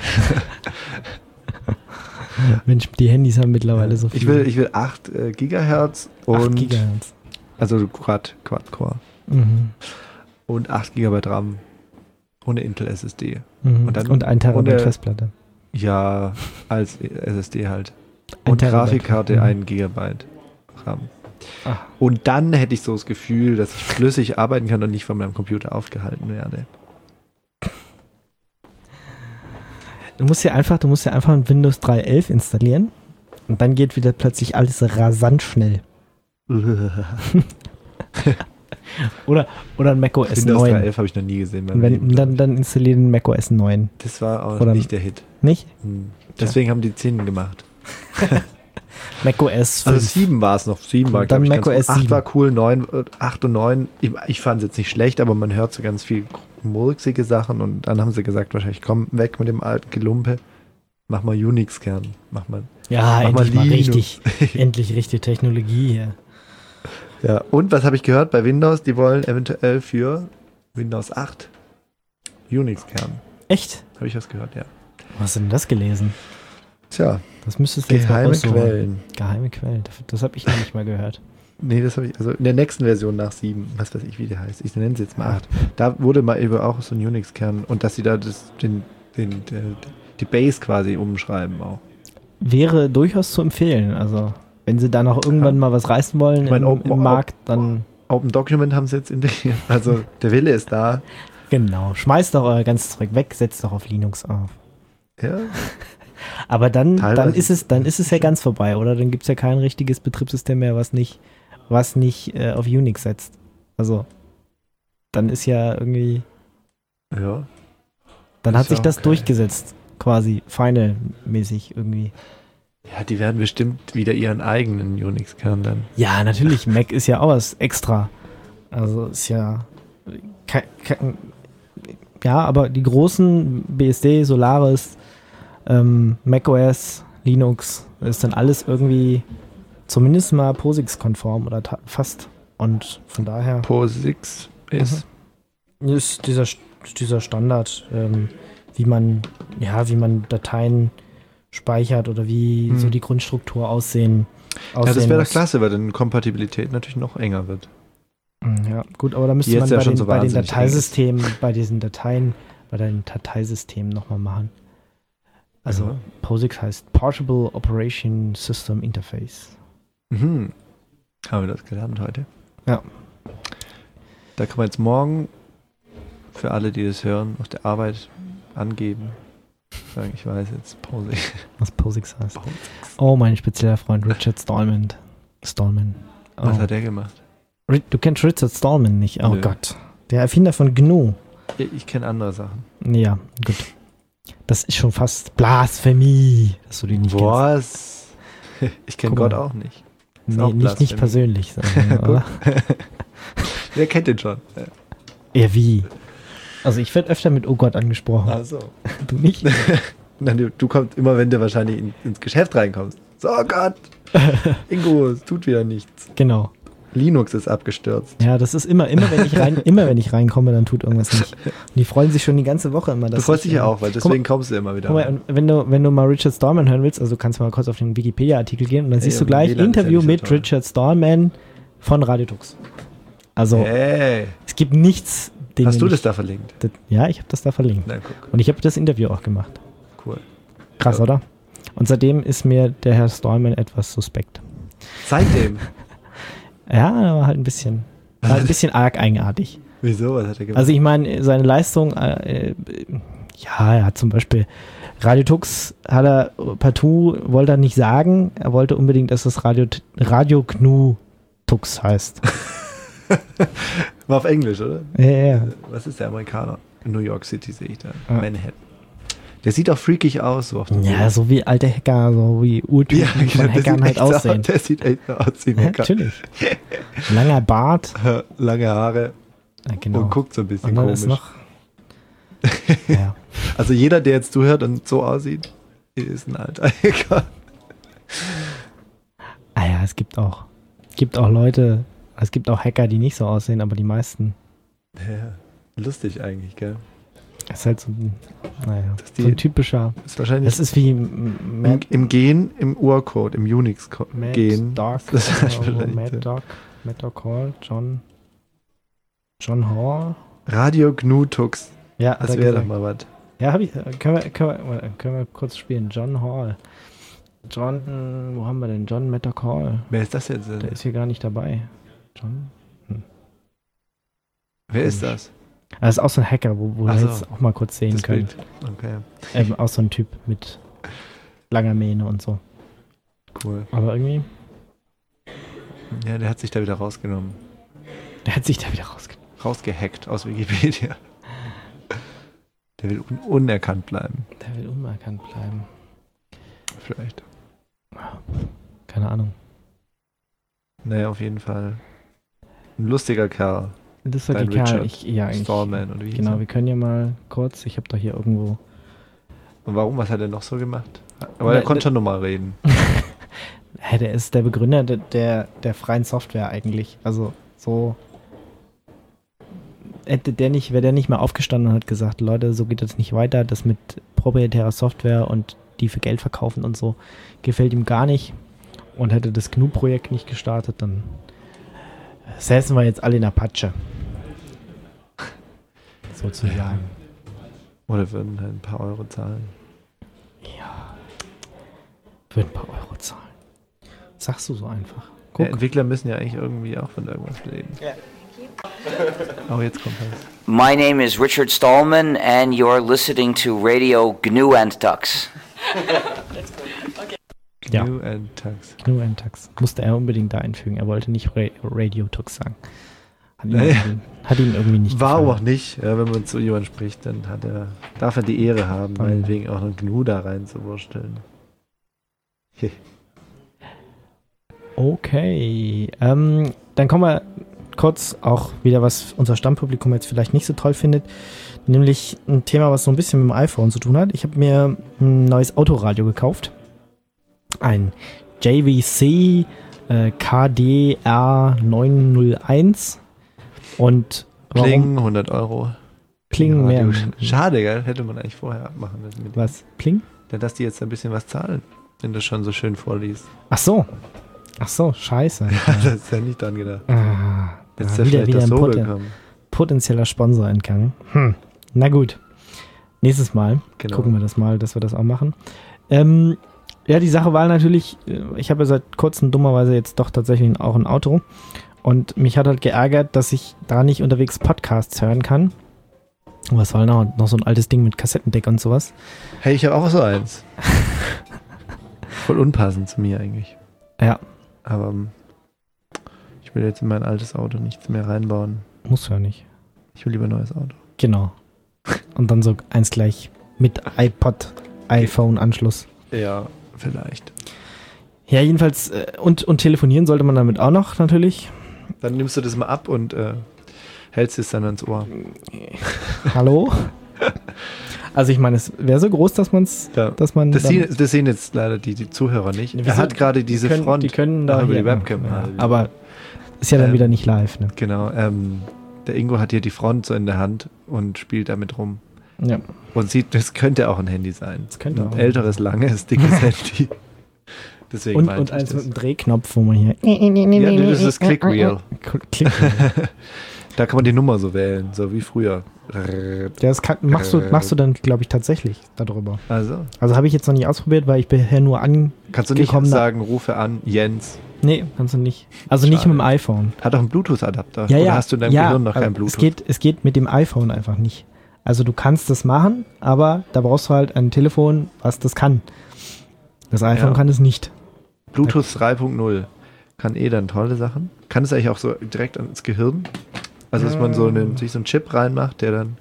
Speaker 2: Mensch, die Handys haben mittlerweile so viel.
Speaker 3: Ich will 8 Gigahertz
Speaker 2: 8
Speaker 3: und
Speaker 2: Gigahertz.
Speaker 3: also Quad-Core
Speaker 2: Mhm.
Speaker 3: und 8 GB RAM ohne Intel SSD.
Speaker 2: Mhm.
Speaker 3: Und dann-
Speaker 2: Und 1 Terabyte
Speaker 3: ohne-
Speaker 2: Festplatte.
Speaker 3: Ja, als SSD halt.
Speaker 2: Ein
Speaker 3: Und
Speaker 2: Terabyte.
Speaker 3: Grafikkarte
Speaker 2: Mhm.
Speaker 3: 1 GB RAM.
Speaker 2: Ah.
Speaker 3: Und dann hätte ich so das Gefühl, dass ich flüssig arbeiten kann und nicht von meinem Computer aufgehalten werde.
Speaker 2: Du musst ja einfach ein Windows 3.11 installieren und dann geht wieder plötzlich alles rasant schnell. Oder ein macOS
Speaker 3: Windows
Speaker 2: 9.
Speaker 3: 3.11 habe ich noch nie gesehen. in meinem
Speaker 2: Und
Speaker 3: Leben,
Speaker 2: dann installier den macOS 9.
Speaker 3: das war auch
Speaker 2: oder-
Speaker 3: nicht der Hit.
Speaker 2: Nicht?
Speaker 3: Deswegen haben die 10 gemacht.
Speaker 2: macOS 5.
Speaker 3: Also 7 war es noch. 7 war,
Speaker 2: Und dann
Speaker 3: glaube ich,
Speaker 2: macOS
Speaker 3: ganz gut. 8
Speaker 2: 7.
Speaker 3: war cool, 8 und 9. Ich fand es jetzt nicht schlecht, aber man hört so ganz viel murksige Sachen und dann haben sie gesagt, wahrscheinlich komm weg mit dem alten Gelumpe. Mach mal Unix-Kern. Mach mal
Speaker 2: Endlich mal
Speaker 3: Linux.
Speaker 2: richtig. Endlich richtige Technologie hier.
Speaker 3: Ja, und was habe ich gehört bei Windows? Die wollen eventuell für Windows 8 Unix-Kern.
Speaker 2: Echt?
Speaker 3: Habe ich was gehört, ja.
Speaker 2: Was hast du denn das gelesen?
Speaker 3: Tja,
Speaker 2: Das müsstest du jetzt mal
Speaker 3: geheime
Speaker 2: raussuchen.
Speaker 3: Quellen.
Speaker 2: Geheime Quellen. Das habe ich noch nicht mal gehört.
Speaker 3: Nee, das habe ich, also in der nächsten Version nach 7, was weiß ich, wie der heißt. Ich nenne es jetzt mal 8. Da wurde mal eben auch so ein Unix-Kern und dass sie da die Base quasi umschreiben auch.
Speaker 2: Wäre durchaus zu empfehlen. Also, wenn sie da noch irgendwann mal was reißen wollen
Speaker 3: Ich meine,
Speaker 2: im Markt, dann
Speaker 3: Open Document haben sie jetzt integriert. Also der Wille ist da.
Speaker 2: genau. Schmeißt doch euer ganzes Zeug weg, setzt doch auf Linux auf.
Speaker 3: Ja,
Speaker 2: Aber dann
Speaker 3: Teilweise.
Speaker 2: ist es ja ganz vorbei, oder? Dann gibt es ja kein richtiges Betriebssystem mehr, was nicht auf Unix setzt. Also, dann ist ja irgendwie,
Speaker 3: ja.
Speaker 2: dann
Speaker 3: Ist
Speaker 2: hat sich
Speaker 3: ja
Speaker 2: das
Speaker 3: okay.
Speaker 2: durchgesetzt, quasi, final-mäßig irgendwie.
Speaker 3: Ja, die werden bestimmt wieder ihren eigenen Unix-Kern dann.
Speaker 2: Ja, natürlich, Mac ist ja auch was extra. Also, ist ja, ja, aber die großen BSD, Solaris, macOS, Linux, ist dann alles irgendwie zumindest mal POSIX-konform oder fast. Und von daher
Speaker 3: POSIX ist.
Speaker 2: ist dieser Standard, wie man Dateien speichert oder wie so die Grundstruktur aussehen
Speaker 3: Ja, das wäre doch
Speaker 2: muss.
Speaker 3: klasse, weil dann Kompatibilität natürlich noch enger wird.
Speaker 2: Ja, gut, aber da müsste
Speaker 3: Die
Speaker 2: man
Speaker 3: jetzt ja
Speaker 2: bei
Speaker 3: schon
Speaker 2: den,
Speaker 3: so
Speaker 2: bei den
Speaker 3: wahnsinnig
Speaker 2: Dateisystemen, bei den Dateisystemen nochmal machen. Also
Speaker 3: Ja.
Speaker 2: POSIX heißt Portable Operation System Interface.
Speaker 3: Mhm. Haben wir das gelernt heute?
Speaker 2: Ja.
Speaker 3: Da kann man jetzt morgen, für alle, die das hören, auf der Arbeit angeben. Sagen, ich weiß jetzt, Posix.
Speaker 2: Was Posix heißt. Oh, mein spezieller Freund Richard Stallman. Oh.
Speaker 3: Was hat der gemacht?
Speaker 2: Du kennst Richard Stallman nicht? Oh
Speaker 3: Nö.
Speaker 2: Gott. Der Erfinder von GNU.
Speaker 3: Ich kenne andere Sachen.
Speaker 2: Ja, gut. Das ist schon fast Blasphemie, dass du die nicht kennst.
Speaker 3: Was? Ich kenne
Speaker 2: Guck mal.
Speaker 3: Gott auch nicht. Ist auch
Speaker 2: Nee, nicht
Speaker 3: Blasphemie.
Speaker 2: persönlich. Sondern, oder?
Speaker 3: Wer kennt den schon?
Speaker 2: Ja, wie? Also ich werde öfter mit Oh Gott angesprochen.
Speaker 3: Also.
Speaker 2: Du nicht?
Speaker 3: Nein, du kommst immer, wenn du wahrscheinlich ins Geschäft reinkommst. So, oh Gott. Ingo, es tut wieder nichts.
Speaker 2: Genau.
Speaker 3: Linux ist abgestürzt.
Speaker 2: Ja, das ist immer wenn ich reinkomme, dann tut irgendwas nicht. Und die freuen sich schon die ganze Woche immer.
Speaker 3: Du freust dich ja auch, weil deswegen kommst du immer wieder.
Speaker 2: Guck mal, und wenn du mal Richard Stallman hören willst, also kannst du mal kurz auf den Wikipedia-Artikel gehen und dann siehst du gleich
Speaker 3: WLAN ist ja
Speaker 2: Interview
Speaker 3: nicht so
Speaker 2: mit
Speaker 3: toll.
Speaker 2: Richard Stallman von Radio Tux. Also
Speaker 3: Hey,
Speaker 2: es gibt nichts, den
Speaker 3: hast du
Speaker 2: ich-
Speaker 3: das da verlinkt?
Speaker 2: Ja, ich habe das da verlinkt.
Speaker 3: Na, guck.
Speaker 2: Und ich habe das Interview auch gemacht.
Speaker 3: Cool.
Speaker 2: Krass,
Speaker 3: Ja.
Speaker 2: oder? Und seitdem ist mir der Herr Stallman etwas suspekt.
Speaker 3: Seitdem.
Speaker 2: Ja, er war halt ein bisschen arg eigenartig.
Speaker 3: Wieso? Was hat er gemacht?
Speaker 2: Also ich meine, seine Leistung, ja, er hat zum Beispiel Radio Tux hat er partout, wollte er nicht sagen, er wollte unbedingt, dass das Radio GNU Tux heißt.
Speaker 3: War auf Englisch, oder?
Speaker 2: Ja.
Speaker 3: Was ist der Amerikaner? In New York City sehe ich da.
Speaker 2: Ja.
Speaker 3: Manhattan. Der sieht auch freakig aus. So auf dem
Speaker 2: Ja,
Speaker 3: Bild.
Speaker 2: so wie alte Hacker, so wie Urtypen von
Speaker 3: der
Speaker 2: Hackern
Speaker 3: sieht
Speaker 2: halt
Speaker 3: echt so
Speaker 2: aussehen.
Speaker 3: aus. Der sieht echt so aus wie ein
Speaker 2: Ja,
Speaker 3: Hacker.
Speaker 2: natürlich. Langer Bart.
Speaker 3: Lange Haare
Speaker 2: Ja, genau.
Speaker 3: und guckt so ein bisschen
Speaker 2: Und dann
Speaker 3: komisch.
Speaker 2: ist noch. Ja.
Speaker 3: Also jeder, der jetzt zuhört und so aussieht, ist ein alter Hacker.
Speaker 2: Ah ja, es gibt auch Leute, es gibt auch Hacker, die nicht so aussehen, aber die meisten.
Speaker 3: Ja, lustig eigentlich, gell?
Speaker 2: Das ist halt so ein, naja,
Speaker 3: Dass die-
Speaker 2: so ein typischer.
Speaker 3: Ist wahrscheinlich
Speaker 2: Das ist wie
Speaker 3: im Gen, im Urcode, im Unix-Gen.
Speaker 2: Dog,
Speaker 3: Das ist wahrscheinlich
Speaker 2: Mad Dog Hall, John Hall.
Speaker 3: Radio GNU Tux.
Speaker 2: Ja, hat
Speaker 3: Das
Speaker 2: er
Speaker 3: wäre doch
Speaker 2: gesagt.
Speaker 3: mal was.
Speaker 2: Ja, habe ich. Können wir kurz spielen. John Hall. John, wo haben wir denn? John Mad Dog Hall.
Speaker 3: Wer ist das jetzt?
Speaker 2: Der ist hier gar nicht dabei. John?
Speaker 3: Wer ist das?
Speaker 2: Das ist auch so ein Hacker, wo wir
Speaker 3: Ach so.
Speaker 2: jetzt auch mal kurz sehen
Speaker 3: Das
Speaker 2: können.
Speaker 3: Bild. Okay,
Speaker 2: Auch so ein Typ mit langer Mähne und so.
Speaker 3: cool.
Speaker 2: Aber irgendwie,
Speaker 3: Ja, der hat sich da wieder rausgenommen.
Speaker 2: der hat sich da wieder
Speaker 3: Rausgehackt aus Wikipedia. Der will unerkannt bleiben.
Speaker 2: Der will unerkannt bleiben.
Speaker 3: Vielleicht.
Speaker 2: Keine Ahnung.
Speaker 3: Naja, auf jeden Fall. Ein lustiger Kerl.
Speaker 2: Das ist
Speaker 3: Dein
Speaker 2: der Kerl.
Speaker 3: Richard Stallman oder wie hieß
Speaker 2: Genau,
Speaker 3: er?
Speaker 2: wir können ja mal kurz, ich habe da hier irgendwo.
Speaker 3: Und warum? Was hat er noch so gemacht? Aber er konnte schon nochmal reden.
Speaker 2: Der ist der Begründer der freien Software eigentlich. Also so. Wäre der nicht mal aufgestanden und hat gesagt, Leute, so geht das nicht weiter, das mit proprietärer Software und die für Geld verkaufen und so, gefällt ihm gar nicht. Und hätte das GNU-Projekt nicht gestartet, dann säßen wir jetzt alle in der Patsche. Sozusagen.
Speaker 3: Oder würden halt ein paar Euro zahlen.
Speaker 2: Ja. Für ein paar Euro zahlen. Sagst du so einfach.
Speaker 3: Ja,
Speaker 2: Guck.
Speaker 3: Entwickler müssen ja eigentlich irgendwie auch von irgendwas leben. Ja. Oh, jetzt kommt was.
Speaker 5: My name is Richard Stallman, and you're listening to Radio GNU and Tux.
Speaker 2: Ja.
Speaker 3: New and Tux.
Speaker 2: GNU and Tux. Musste er unbedingt da einfügen. Er wollte nicht Radio Tux sagen. Hat ihm irgendwie nicht
Speaker 3: Warum
Speaker 2: gefallen.
Speaker 3: auch nicht? Ja, wenn man zu jemandem spricht, dann darf er die Ehre haben, meinetwegen auch noch GNU da reinzuwursteln.
Speaker 2: Okay. Dann kommen wir kurz auch wieder, was unser Stammpublikum jetzt vielleicht nicht so toll findet. Nämlich ein Thema, was so ein bisschen mit dem iPhone zu tun hat. Ich habe mir ein neues Autoradio gekauft. Ein JVC KDR 901. Und warum?
Speaker 3: Kling, 100 Euro.
Speaker 2: Kling mehr.
Speaker 3: Radio. Schade, gell? Hätte man eigentlich vorher abmachen müssen. Mit
Speaker 2: Was? Kling?
Speaker 3: Ja, dass die jetzt ein bisschen was zahlen, wenn du schon so schön vorliest.
Speaker 2: Ach so, scheiße.
Speaker 3: Das ist ja nicht dran gedacht. Jetzt ist er
Speaker 2: wieder
Speaker 3: vielleicht
Speaker 2: ein
Speaker 3: das so bekommen.
Speaker 2: potenzieller Sponsor entgangen. Na gut. Nächstes Mal
Speaker 3: Genau.
Speaker 2: gucken wir das mal, dass wir das auch machen. Ja, die Sache war natürlich, ich habe ja seit kurzem dummerweise jetzt doch tatsächlich auch ein Auto. Und mich hat halt geärgert, dass ich da nicht unterwegs Podcasts hören kann. Was war denn noch so ein altes Ding mit Kassettendeck und sowas?
Speaker 3: Hey, ich habe auch so eins. Voll unpassend zu mir eigentlich.
Speaker 2: Ja.
Speaker 3: Aber ich will jetzt in mein altes Auto nichts mehr reinbauen.
Speaker 2: Muss ja nicht.
Speaker 3: Ich will lieber ein neues Auto.
Speaker 2: Genau. Und dann so eins gleich mit iPod, iPhone-Anschluss.
Speaker 3: Ja, vielleicht.
Speaker 2: Ja, jedenfalls, und telefonieren sollte man damit auch noch natürlich.
Speaker 3: Dann nimmst du das mal ab und hältst es dann ans Ohr.
Speaker 2: Hallo? Also ich meine, es wäre so groß, dass man es,
Speaker 3: Ja.
Speaker 2: dass man
Speaker 3: Das
Speaker 2: dann-
Speaker 3: sehen jetzt leider die Zuhörer nicht.
Speaker 2: Wir
Speaker 3: Er
Speaker 2: sind-
Speaker 3: hat gerade diese
Speaker 2: können,
Speaker 3: Front
Speaker 2: Die können da
Speaker 3: über
Speaker 2: hier,
Speaker 3: die Webcam.
Speaker 2: Ja, aber ist ja dann wieder nicht live, ne?
Speaker 3: Genau. Der Ingo hat hier die Front so in der Hand und spielt damit rum.
Speaker 2: Ja.
Speaker 3: Und sieht, das könnte auch ein Handy sein.
Speaker 2: Das könnte
Speaker 3: ein
Speaker 2: auch.
Speaker 3: älteres, langes, dickes Handy. Deswegen
Speaker 2: Und
Speaker 3: meinte ich
Speaker 2: eins
Speaker 3: das.
Speaker 2: mit einem Drehknopf, wo man hier.
Speaker 3: Ja, das ist das Clickwheel.
Speaker 2: Klick.
Speaker 3: Da kann man die Nummer so wählen, so wie früher.
Speaker 2: Das machst du dann, glaube ich, tatsächlich darüber.
Speaker 3: Also,
Speaker 2: Also habe ich jetzt noch nicht ausprobiert, weil ich bisher nur
Speaker 3: kannst du nicht
Speaker 2: Gekommener-
Speaker 3: sagen, rufe an, Jens.
Speaker 2: Nee, kannst du nicht. Also nicht
Speaker 3: Schade.
Speaker 2: mit dem iPhone.
Speaker 3: Hat auch einen Bluetooth-Adapter.
Speaker 2: Ja,
Speaker 3: Oder
Speaker 2: ja.
Speaker 3: hast du in deinem
Speaker 2: ja,
Speaker 3: Gehirn noch
Speaker 2: aber
Speaker 3: keinen Bluetooth?
Speaker 2: es geht mit dem iPhone einfach nicht. Also du kannst das machen, aber da brauchst du halt ein Telefon, was das kann. Das iPhone
Speaker 3: Ja.
Speaker 2: kann es nicht.
Speaker 3: Bluetooth 3.0 kann dann tolle Sachen. Kann es eigentlich auch so direkt ins Gehirn? Also, dass man sich so einen Chip reinmacht, der dann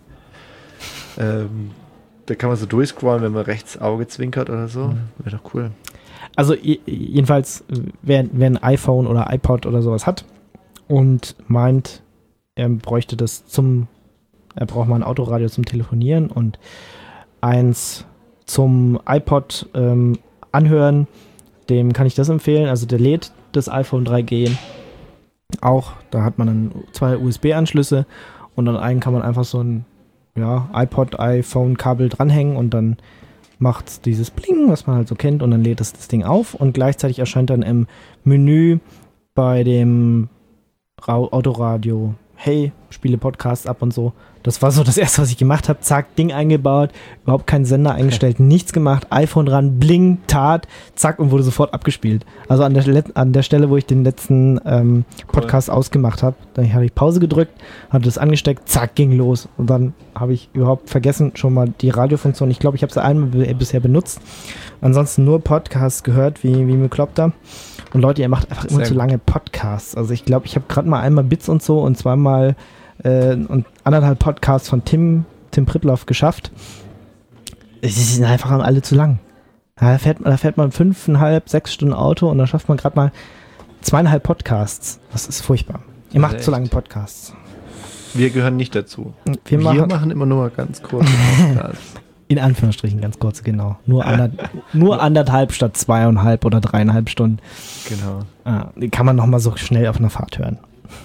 Speaker 3: da kann man so durchscrollen, wenn man rechts Auge zwinkert oder so. Wäre doch cool.
Speaker 2: Also jedenfalls, wer ein iPhone oder iPod oder sowas hat und meint, er bräuchte das er braucht mal ein Autoradio zum Telefonieren und eins zum iPod anhören, dem kann ich das empfehlen. Also der lädt das iPhone 3G auch. Da hat man dann 2 USB-Anschlüsse und an einen kann man einfach so ein iPod, iPhone-Kabel dranhängen und dann macht dieses Bling, was man halt so kennt, und dann lädt es das Ding auf und gleichzeitig erscheint dann im Menü bei dem Autoradio, hey, spiele Podcasts ab und so. Das war so das Erste, was ich gemacht habe. Zack, Ding eingebaut, überhaupt keinen Sender eingestellt, nichts gemacht, iPhone dran, Bling, Tat, zack, und wurde sofort abgespielt. Also an der Stelle, wo ich den letzten Podcast ausgemacht habe, dann habe ich Pause gedrückt, hatte das angesteckt, zack, ging los. Und dann habe ich überhaupt vergessen, schon mal die Radiofunktion. Ich glaube, ich habe sie einmal bisher benutzt. Ansonsten nur Podcasts gehört, wie ein Bekloppter. Und Leute, ihr macht einfach immer zu lange Podcasts. Also ich glaube, ich habe gerade mal einmal Bits und so und zweimal und 1,5 Podcasts von Tim Prittloff geschafft. Sie sind einfach alle zu lang. Da fährt man 5,5, 6 Stunden Auto und dann schafft man gerade mal 2,5 Podcasts. Das ist furchtbar. Ihr macht zu lange Podcasts.
Speaker 3: Wir gehören nicht dazu.
Speaker 2: Wir machen
Speaker 3: immer nur ganz kurze Podcasts.
Speaker 2: in Anführungsstrichen ganz kurz, genau. Nur 1,5 statt 2,5 oder 3,5 Stunden.
Speaker 3: Genau.
Speaker 2: Die kann man nochmal so schnell auf einer Fahrt hören.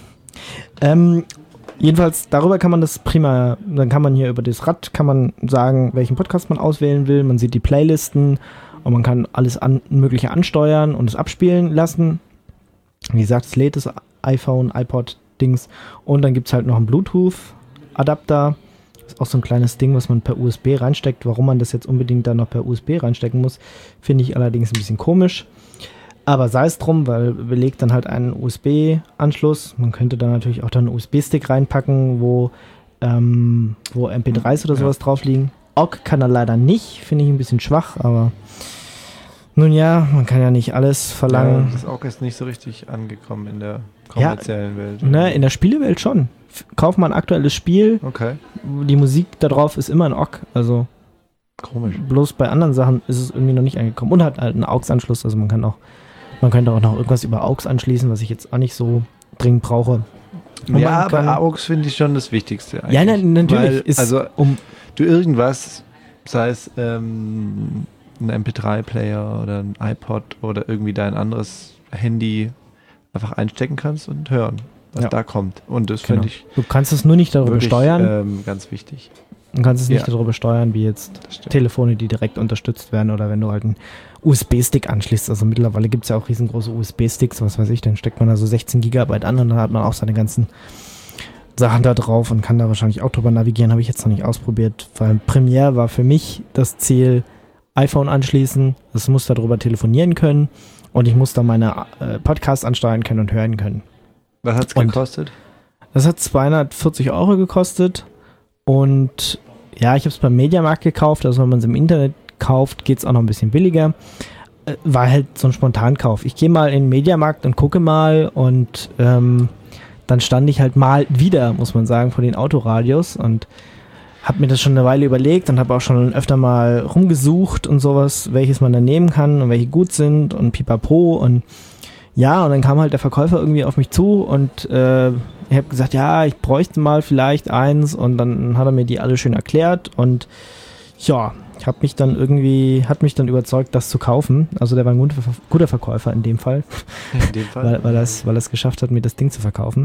Speaker 2: Jedenfalls, darüber kann man das prima, dann kann man hier über das Rad, kann man sagen, welchen Podcast man auswählen will. Man sieht die Playlisten und man kann alles Mögliche ansteuern und es abspielen lassen. Wie gesagt, es lädt das iPhone, iPod-Dings und dann gibt es halt noch einen Bluetooth-Adapter. Ist auch so ein kleines Ding, was man per USB reinsteckt. Warum man das jetzt unbedingt dann noch per USB reinstecken muss, finde ich allerdings ein bisschen komisch. Aber sei es drum, weil belegt dann halt einen USB-Anschluss. Man könnte da natürlich auch dann einen USB-Stick reinpacken, wo MP3s oder sowas drauf liegen. OGG kann er leider nicht, finde ich ein bisschen schwach, aber nun ja, man kann ja nicht alles verlangen.
Speaker 3: Ja, das OGG ist nicht so richtig angekommen in der kommerziellen Welt.
Speaker 2: Ne, in der Spielewelt schon. Kauf mal ein aktuelles Spiel,
Speaker 3: Okay,
Speaker 2: die Musik da drauf ist immer ein OGG, also
Speaker 3: komisch.
Speaker 2: bloß bei anderen Sachen ist es irgendwie noch nicht angekommen. Und hat halt einen AUX-Anschluss, also man könnte auch noch irgendwas über AUX anschließen, was ich jetzt auch nicht so dringend brauche. Und
Speaker 3: Ja,
Speaker 2: man kann-
Speaker 3: aber AUX finde ich schon das Wichtigste eigentlich.
Speaker 2: Ja, natürlich.
Speaker 3: Weil, also du irgendwas, sei es ein MP3-Player oder ein iPod oder irgendwie dein anderes Handy einfach einstecken kannst und hören, was
Speaker 2: Ja.
Speaker 3: da kommt. Und das
Speaker 2: Genau.
Speaker 3: finde ich
Speaker 2: Du kannst es nur nicht darüber
Speaker 3: wirklich
Speaker 2: steuern.
Speaker 3: ganz wichtig.
Speaker 2: Du kannst es nicht
Speaker 3: ja.
Speaker 2: darüber steuern, wie jetzt
Speaker 3: Das stimmt.
Speaker 2: Telefone, die direkt unterstützt werden oder wenn du halt einen USB-Stick anschließt. Also mittlerweile gibt es ja auch riesengroße USB-Sticks, was weiß ich, dann steckt man da so 16 Gigabyte an und dann hat man auch seine ganzen Sachen da drauf und kann da wahrscheinlich auch drüber navigieren. Habe ich jetzt noch nicht ausprobiert, weil Premiere war für mich das Ziel, iPhone anschließen, es muss darüber telefonieren können und ich muss da meine Podcasts ansteuern können und hören können.
Speaker 3: Was hat es
Speaker 2: Und-
Speaker 3: gekostet?
Speaker 2: Das hat 240 € gekostet Und ja, ich habe es beim Mediamarkt gekauft, also wenn man es im Internet kauft, geht es auch noch ein bisschen billiger. War halt so ein Spontankauf. Ich gehe mal in den Mediamarkt und gucke mal und dann stand ich halt mal wieder, muss man sagen, vor den Autoradios und habe mir das schon eine Weile überlegt und habe auch schon öfter mal rumgesucht und sowas, welches man dann nehmen kann und welche gut sind und pipapo und ja, und dann kam halt der Verkäufer irgendwie auf mich zu und ich habe gesagt, ja, ich bräuchte mal vielleicht eins und dann hat er mir die alle schön erklärt und ja, hat mich dann überzeugt, das zu kaufen. Also der war ein guter Verkäufer in dem Fall,
Speaker 3: In dem Fall.
Speaker 2: weil er es geschafft hat, mir das Ding zu verkaufen.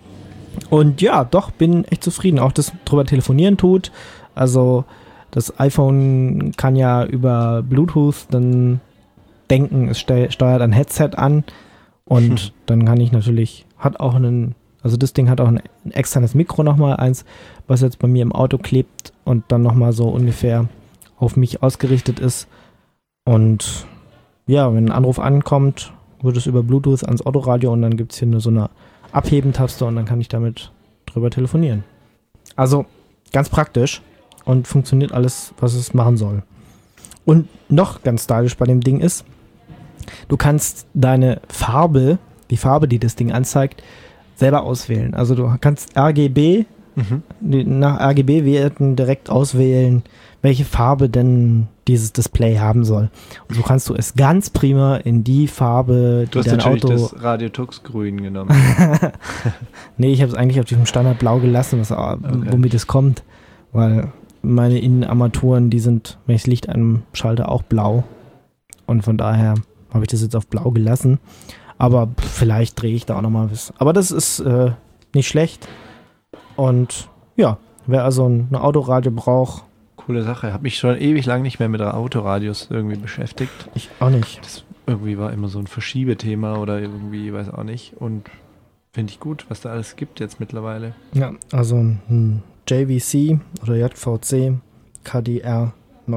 Speaker 2: Und ja, doch, bin echt zufrieden. Auch das drüber telefonieren tut. Also das iPhone kann ja über Bluetooth dann denken, es steuert ein Headset an und dann kann ich natürlich, also das Ding hat auch ein externes Mikro nochmal, eins, was jetzt bei mir im Auto klebt und dann nochmal so ungefähr auf mich ausgerichtet ist. Und ja, wenn ein Anruf ankommt, wird es über Bluetooth ans Autoradio und dann gibt es hier nur so eine Abheben-Taste und dann kann ich damit drüber telefonieren. Also ganz praktisch und funktioniert alles, was es machen soll. Und noch ganz stylisch bei dem Ding ist, du kannst deine Farbe, die Farbe, die das Ding anzeigt, selber auswählen. Also du kannst RGB, nach RGB-Werten direkt auswählen, welche Farbe denn dieses Display haben soll. Und so kannst du es ganz prima in die Farbe, die
Speaker 3: Du hast
Speaker 2: dein
Speaker 3: natürlich
Speaker 2: Auto...
Speaker 3: das Radio Tux Grün genommen.
Speaker 2: Nee, ich habe es eigentlich auf diesem Standard Blau gelassen, womit es kommt, weil meine Innenarmaturen, die sind, wenn ich das Licht anschalte, auch blau. Und von daher habe ich das jetzt auf Blau gelassen. Aber vielleicht drehe ich da auch nochmal was. Aber das ist nicht schlecht. Und ja, wer also ein Autoradio braucht...
Speaker 3: Coole Sache. Habe mich schon ewig lang nicht mehr mit Autoradios irgendwie beschäftigt.
Speaker 2: Ich auch nicht.
Speaker 3: Das irgendwie war immer so ein Verschiebethema oder irgendwie, weiß auch nicht. Und finde ich gut, was da alles gibt jetzt mittlerweile.
Speaker 2: Ja, also ein JVC oder JVC KDR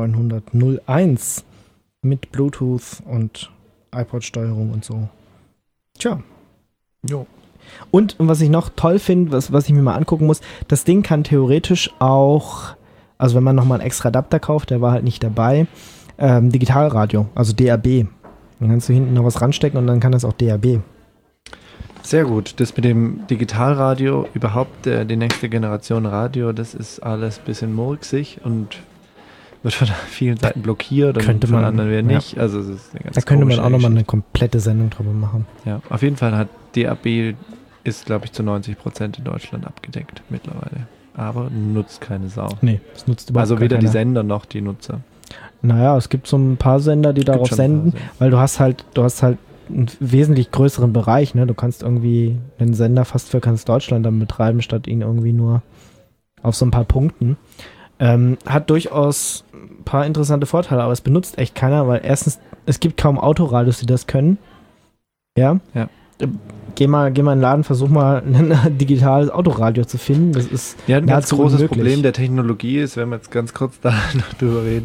Speaker 2: 900/01 mit Bluetooth und iPod-Steuerung und so. Tja.
Speaker 3: Jo.
Speaker 2: Und was ich noch toll finde, was ich mir mal angucken muss, das Ding kann theoretisch auch, also wenn man nochmal einen extra Adapter kauft, der war halt nicht dabei, Digitalradio, also DAB. Dann kannst du hinten noch was ranstecken und dann kann das auch DAB.
Speaker 3: Sehr gut. Das mit dem Digitalradio, überhaupt die nächste Generation Radio, das ist alles ein bisschen murksig und wird von vielen Seiten blockiert und
Speaker 2: Könnte
Speaker 3: von
Speaker 2: man,
Speaker 3: anderen wieder
Speaker 2: ja.
Speaker 3: nicht. Also es ist eine ganz
Speaker 2: Da könnte man
Speaker 3: komische
Speaker 2: auch nochmal eine
Speaker 3: Geschichte.
Speaker 2: komplette Sendung drüber machen.
Speaker 3: Ja, auf jeden Fall hat DAB ist, glaube ich, zu 90% in Deutschland abgedeckt mittlerweile. Aber nutzt keine Sau.
Speaker 2: Nee, das nutzt überhaupt
Speaker 3: Also
Speaker 2: gar
Speaker 3: weder die
Speaker 2: keiner.
Speaker 3: Sender noch die Nutzer.
Speaker 2: Naja, es gibt so ein paar Sender, die darauf
Speaker 3: schon ein
Speaker 2: senden,
Speaker 3: paar Sender.
Speaker 2: weil du hast halt einen wesentlich größeren Bereich, ne? Du kannst irgendwie einen Sender fast für ganz Deutschland dann betreiben, statt ihn irgendwie nur auf so ein paar Punkten. Hat durchaus ein paar interessante Vorteile, aber es benutzt echt keiner, weil erstens, es gibt kaum Autoradios, die das können. Ja?
Speaker 3: Ja.
Speaker 2: Geh mal in den Laden, versuch mal ein digitales Autoradio zu finden. Das ist
Speaker 3: Ja, ein ganz
Speaker 2: nahezu
Speaker 3: großes
Speaker 2: unmöglich.
Speaker 3: Problem der Technologie ist, wenn wir jetzt ganz kurz da noch drüber reden,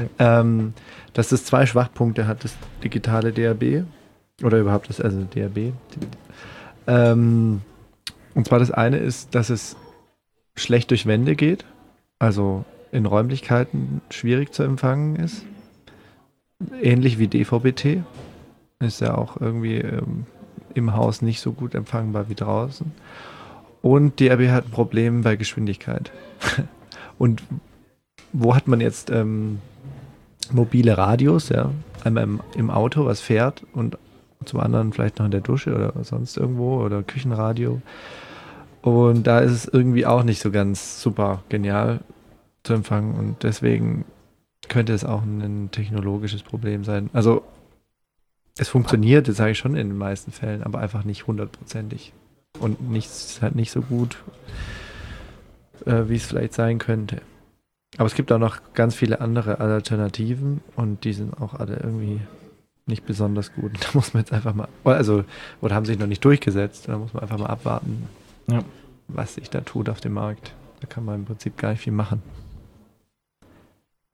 Speaker 3: dass es zwei Schwachpunkte hat, das digitale DAB oder überhaupt das DAB. Und zwar das eine ist, dass es schlecht durch Wände geht, also in Räumlichkeiten schwierig zu empfangen ist. Ähnlich wie DVB-T. Ist ja auch irgendwie im Haus nicht so gut empfangbar wie draußen. Und DAB hat ein Problem bei Geschwindigkeit. Und wo hat man jetzt mobile Radios, ja? Einmal im Auto, was fährt und zum anderen vielleicht noch in der Dusche oder sonst irgendwo oder Küchenradio. Und da ist es irgendwie auch nicht so ganz super genial zu empfangen und deswegen könnte es auch ein technologisches Problem sein. Also es funktioniert, das sage ich schon in den meisten Fällen, aber einfach nicht 100%ig. Und halt nicht so gut, wie es vielleicht sein könnte. Aber es gibt auch noch ganz viele andere Alternativen und die sind auch alle irgendwie nicht besonders gut. Da muss man jetzt einfach mal, oder haben sich noch nicht durchgesetzt, da muss man einfach mal abwarten,
Speaker 2: Ja.
Speaker 3: was sich da tut auf dem Markt. Da kann man im Prinzip gar nicht viel machen.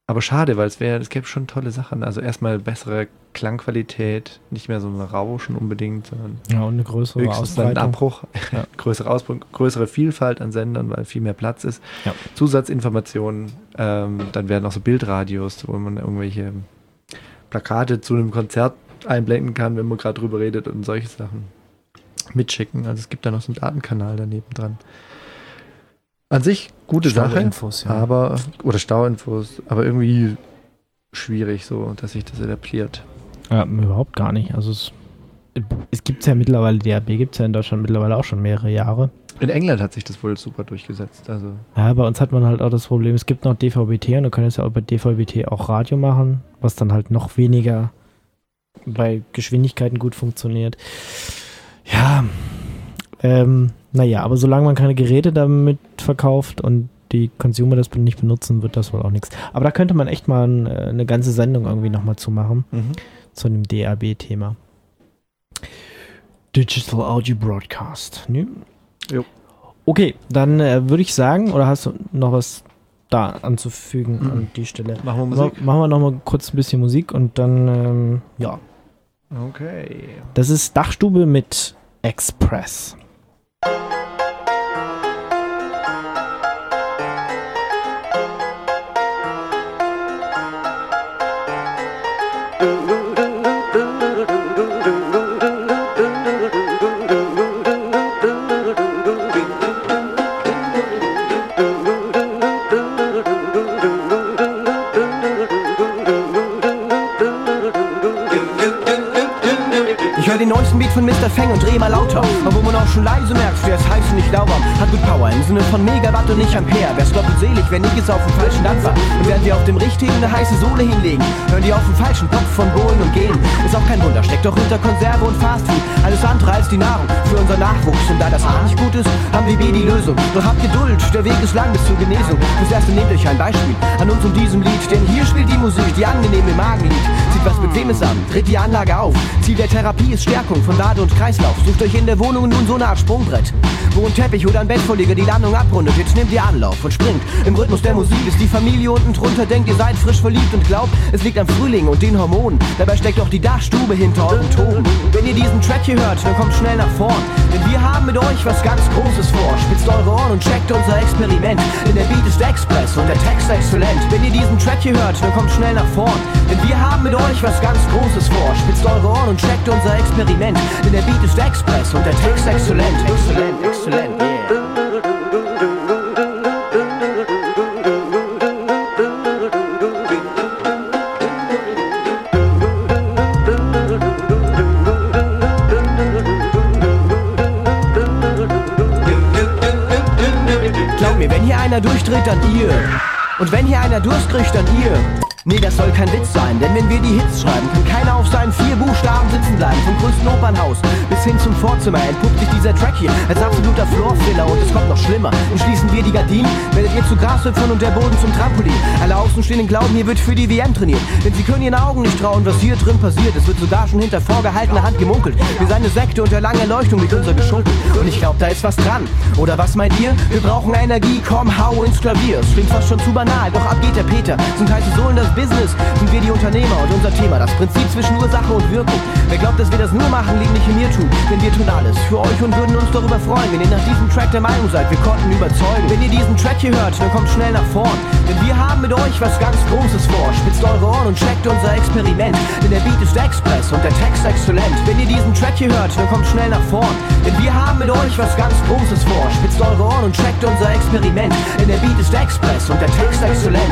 Speaker 3: Aber schade, weil es gäbe schon tolle Sachen. Also erstmal bessere Klangqualität, nicht mehr so ein Rauschen unbedingt, sondern
Speaker 2: Ja, und eine größere
Speaker 3: höchstens dann ein
Speaker 2: Ausbreitung.
Speaker 3: Abbruch,
Speaker 2: Ja.
Speaker 3: größere Vielfalt an Sendern, weil viel mehr Platz ist.
Speaker 2: Ja.
Speaker 3: Zusatzinformationen, dann werden auch so Bildradios, wo man irgendwelche Plakate zu einem Konzert einblenden kann, wenn man gerade drüber redet und solche Sachen mitschicken. Also es gibt da noch so einen Datenkanal daneben dran. An sich gute Sache,
Speaker 2: Stauinfos, ja.
Speaker 3: oder Stauinfos, aber irgendwie schwierig so, dass sich das adaptiert.
Speaker 2: Ja, überhaupt gar nicht. Also es gibt ja mittlerweile, DAB gibt es ja in Deutschland mittlerweile auch schon mehrere Jahre.
Speaker 3: In England hat sich das wohl super durchgesetzt. Also
Speaker 2: Ja, bei uns hat man halt auch das Problem, es gibt noch DVB-T und du könntest ja auch bei DVB-T auch Radio machen, was dann halt noch weniger bei Geschwindigkeiten gut funktioniert. Ja, naja, aber solange man keine Geräte damit verkauft und die Consumer das nicht benutzen, wird das wohl auch nichts. Aber da könnte man echt mal eine ganze Sendung irgendwie nochmal zu machen, zu dem DAB-Thema. Digital Audio Broadcast. Ne?
Speaker 3: Jo.
Speaker 2: Okay, dann würde ich sagen, oder hast du noch was da anzufügen an die Stelle?
Speaker 3: Machen wir Musik.
Speaker 2: Machen wir nochmal kurz ein bisschen Musik und dann, ja.
Speaker 3: Okay.
Speaker 2: Das ist Dachstube mit Express.
Speaker 6: Ich höre den neuesten Beat von Mr. Fang und dreh mal lauter. Obwohl man auch schon leise merkt, der ist heiß und nicht lauwarm. Hat gut Power im Sinne von Megawatt und nicht Ampere. Wär's doppelt selig, wenn ich es auf dem falschen Dampfer. Und während wir auf dem richtigen eine heiße Sohle hinlegen, hören die auf dem falschen Kopf von Bohlen und Gehen. Ist auch kein Wunder, steckt doch unter Konserve und Fastfood. Alles andere als die Nahrung für unser Nachwuchs. Und da das A nicht gut ist, haben wir B die Lösung. Doch habt Geduld, der Weg ist lang bis zur Genesung. Fürs Erste nehmt euch ein Beispiel an uns und diesem Lied. Denn hier spielt die Musik, die angenehm im Magen liegt. Zieht was Bequemes an, dreht die Anlage auf. Ziel der Therapie ist Stärkung von Wade und Kreislauf. Sucht euch in der Wohnung nun so eine Art Sprungbrett, wo ein Teppich oder ein Bettvorleger die Landung abrundet. Jetzt nehmt ihr Anlauf und springt. Im Rhythmus der Musik ist die Familie unten drunter. Denkt, ihr seid frisch verliebt und glaubt, es liegt am Frühling und den Hormonen. Dabei steckt auch die Dachstube hinter euren Ton. Wenn ihr diesen Track hier hört, dann kommt schnell nach vorn. Denn wir haben mit euch was ganz Großes vor. Spitzt eure Ohren und checkt unser Experiment. Denn der Beat ist Express und der Text exzellent. Wenn ihr diesen Track hier hört, dann kommt schnell nach vorn. Denn wir haben mit euch was ganz Großes vor. Spitzt eure Ohren und checkt unser Experiment. Denn der Beat ist Express und der Text exzellent. Exzellent, exzellent, yeah. Glaub mir, wenn hier einer durchdreht, dann ihr. Und wenn hier einer Durst kriegt, dann ihr. Nee, das soll kein Witz sein, denn wenn wir die Hits schreiben, kann keiner auf seinen 4 Buchstaben sitzen bleiben. Vom größten Opernhaus bis hin zum Vorzimmer entpuppt sich dieser Track hier als absoluter Floorfiller. Und es kommt noch schlimmer. Entschließen wir die Gardinen, werdet ihr zu Grashüpfern und der Boden zum Trampolin. Alle Außenstehenden glauben, hier wird für die WM trainiert. Denn sie können ihren Augen nicht trauen, was hier drin passiert. Es wird sogar schon hinter vorgehaltener Hand gemunkelt. Wir seien eine Sekte unter langer Erleuchtung mit unser Geschunkel. Und ich glaub, da ist was dran. Oder was meint ihr? Wir brauchen Energie, komm, hau ins Klavier. Es klingt fast schon zu banal, doch ab geht der Peter. Sind heiße Sohlen das Business, sind wir die Unternehmer und unser Thema, das Prinzip zwischen Ursache und Wirkung. Wer glaubt, dass wir das nur machen, liegt nicht in mir tun, denn wir tun alles für euch und würden uns darüber freuen, wenn ihr nach diesem Track der Meinung seid, wir konnten überzeugen. Wenn ihr diesen Track hier hört, dann kommt schnell nach vorn, denn wir haben mit euch was ganz Großes vor. Spitzt eure Ohren und checkt unser Experiment, denn der Beat ist Express und der Text exzellent. Wenn ihr diesen Track hier hört, dann kommt schnell nach vorn, denn wir haben mit euch was ganz Großes vor. Spitzt eure Ohren und checkt unser Experiment, denn der Beat ist Express und der Text exzellent.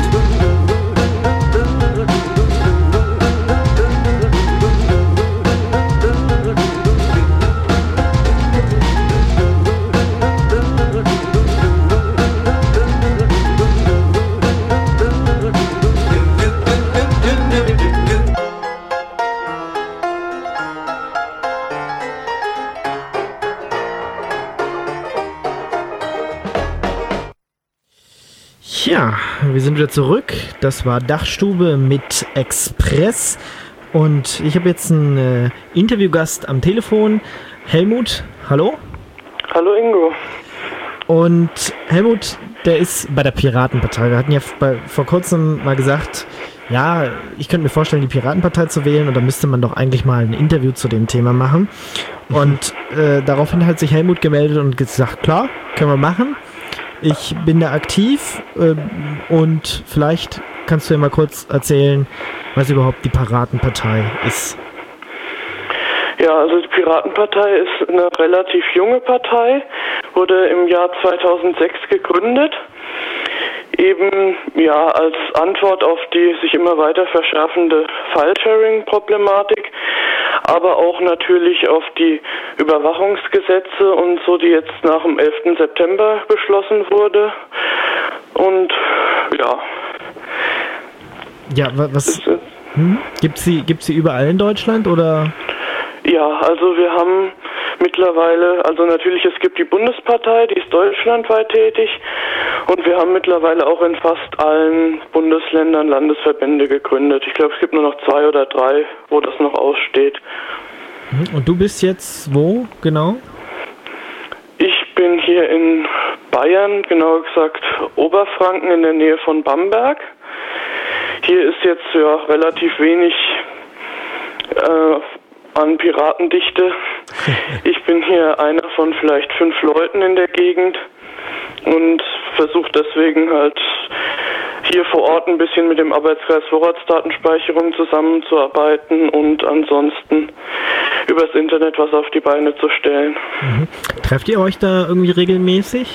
Speaker 2: Ja, wir sind wieder zurück. Das war Dachstube mit Express. Und ich habe jetzt einen Interviewgast am Telefon. Helmut, hallo?
Speaker 7: Hallo Ingo.
Speaker 2: Und Helmut, der ist bei der Piratenpartei. Wir hatten ja vor kurzem mal gesagt, ja, ich könnte mir vorstellen, die Piratenpartei zu wählen und da müsste man doch eigentlich mal ein Interview zu dem Thema machen. Und daraufhin hat sich Helmut gemeldet und gesagt, klar, können wir machen. Ich bin da aktiv und vielleicht kannst du ja mal kurz erzählen, was überhaupt die Piratenpartei ist.
Speaker 7: Ja, also die Piratenpartei ist eine relativ junge Partei, wurde im Jahr 2006 gegründet, eben ja als Antwort auf die sich immer weiter verschärfende File-Sharing-Problematik, aber auch natürlich auf die Überwachungsgesetze und so, die jetzt nach dem 11. September beschlossen wurde. Und ja.
Speaker 2: Ja, was gibt's sie überall in Deutschland oder?
Speaker 7: Ja, also wir haben mittlerweile, also natürlich es gibt die Bundespartei, die ist deutschlandweit tätig und wir haben mittlerweile auch in fast allen Bundesländern Landesverbände gegründet. Ich glaube, es gibt nur noch 2 oder 3, wo das noch aussteht.
Speaker 2: Und du bist jetzt wo genau?
Speaker 7: Ich bin hier in Bayern, genauer gesagt Oberfranken in der Nähe von Bamberg. Hier ist jetzt ja relativ wenig an Piratendichte. Ich bin hier einer von vielleicht 5 Leuten in der Gegend und versuche deswegen halt hier vor Ort ein bisschen mit dem Arbeitskreis Vorratsdatenspeicherung zusammenzuarbeiten und ansonsten übers Internet was auf die Beine zu stellen.
Speaker 2: Mhm. Trefft ihr euch da irgendwie regelmäßig?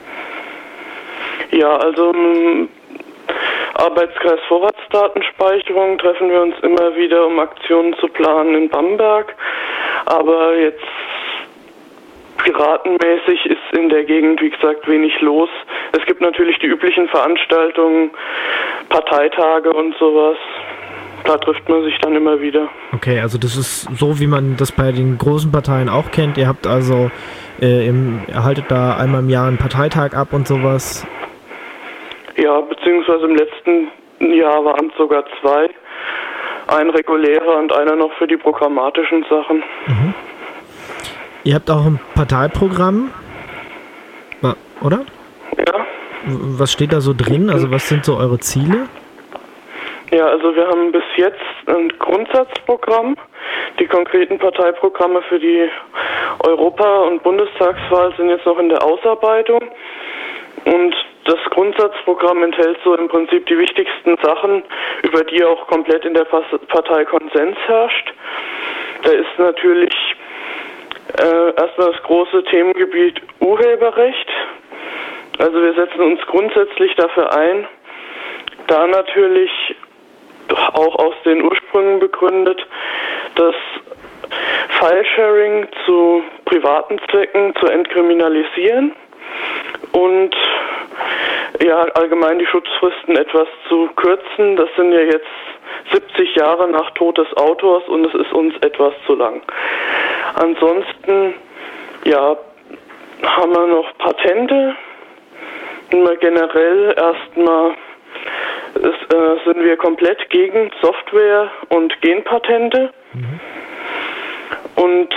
Speaker 7: Ja, also im Arbeitskreis Vorratsdatenspeicherung treffen wir uns immer wieder, um Aktionen zu planen in Bamberg, aber jetzt piratenmäßig ist in der Gegend, wie gesagt, wenig los. Es gibt natürlich die üblichen Veranstaltungen, Parteitage und sowas. Da trifft man sich dann immer wieder.
Speaker 2: Okay, also das ist so, wie man das bei den großen Parteien auch kennt. Ihr habt also, erhaltet da einmal im Jahr einen Parteitag ab und sowas.
Speaker 7: Ja, beziehungsweise im letzten Jahr waren es sogar 2. Ein regulärer und einer noch für die programmatischen Sachen.
Speaker 2: Mhm. Ihr habt auch ein Parteiprogramm, oder?
Speaker 7: Ja.
Speaker 2: Was steht da so drin? Also was sind so eure Ziele?
Speaker 7: Ja, also wir haben bis jetzt ein Grundsatzprogramm. Die konkreten Parteiprogramme für die Europa- und Bundestagswahl sind jetzt noch in der Ausarbeitung. Und das Grundsatzprogramm enthält so im Prinzip die wichtigsten Sachen, über die auch komplett in der Partei Konsens herrscht. Da ist natürlich erstmal das große Themengebiet Urheberrecht. Also wir setzen uns grundsätzlich dafür ein, da natürlich auch aus den Ursprüngen begründet, dass File-Sharing zu privaten Zwecken zu entkriminalisieren und ja, allgemein die Schutzfristen etwas zu kürzen. Das sind ja jetzt 70 Jahre nach Tod des Autors und es ist uns etwas zu lang. Ansonsten, ja, haben wir noch Patente. Und generell erstmal sind wir komplett gegen Software- und Genpatente. Und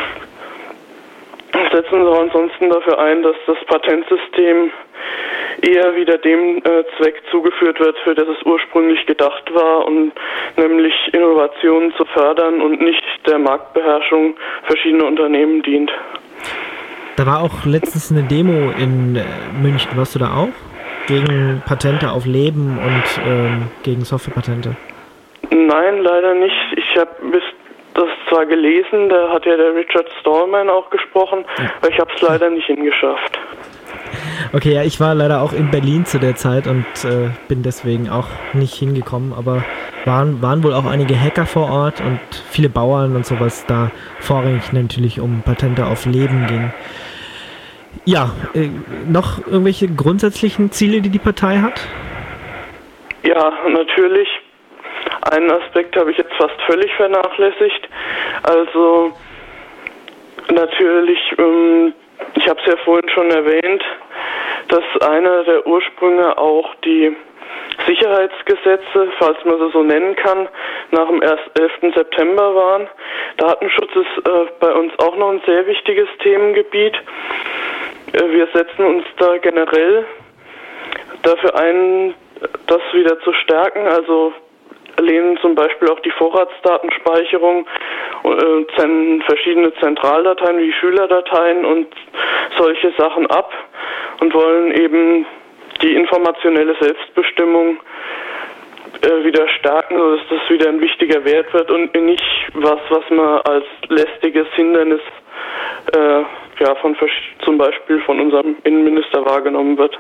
Speaker 7: setzen uns ansonsten dafür ein, dass das Patentsystem eher wieder dem Zweck zugeführt wird, für das es ursprünglich gedacht war, und nämlich Innovationen zu fördern und nicht der Marktbeherrschung verschiedener Unternehmen dient.
Speaker 2: Da war auch letztens eine Demo in München. Warst du da auch? Gegen Patente auf Leben und gegen Softwarepatente?
Speaker 7: Nein, leider nicht. Ich habe das zwar gelesen, da hat ja der Richard Stallman auch gesprochen, aber ich habe es leider nicht hingeschafft.
Speaker 2: Okay, ja, ich war leider auch in Berlin zu der Zeit und bin deswegen auch nicht hingekommen, aber waren wohl auch einige Hacker vor Ort und viele Bauern und sowas, da vorrangig natürlich um Patente auf Leben ging. Ja, noch irgendwelche grundsätzlichen Ziele, die Partei hat?
Speaker 7: Ja, natürlich. Einen Aspekt habe ich jetzt fast völlig vernachlässigt. Also natürlich, ich habe es ja vorhin schon erwähnt, dass einer der Ursprünge auch die Sicherheitsgesetze, falls man sie so nennen kann, nach dem 11. September waren. Datenschutz ist bei uns auch noch ein sehr wichtiges Themengebiet. wir setzen uns da generell dafür ein, das wieder zu stärken, also lehnen zum Beispiel auch die Vorratsdatenspeicherung, verschiedene Zentraldateien wie Schülerdateien und solche Sachen ab und wollen eben die informationelle Selbstbestimmung wieder stärken, sodass das wieder ein wichtiger Wert wird und nicht was man als lästiges Hindernis zum Beispiel von unserem Innenminister wahrgenommen wird.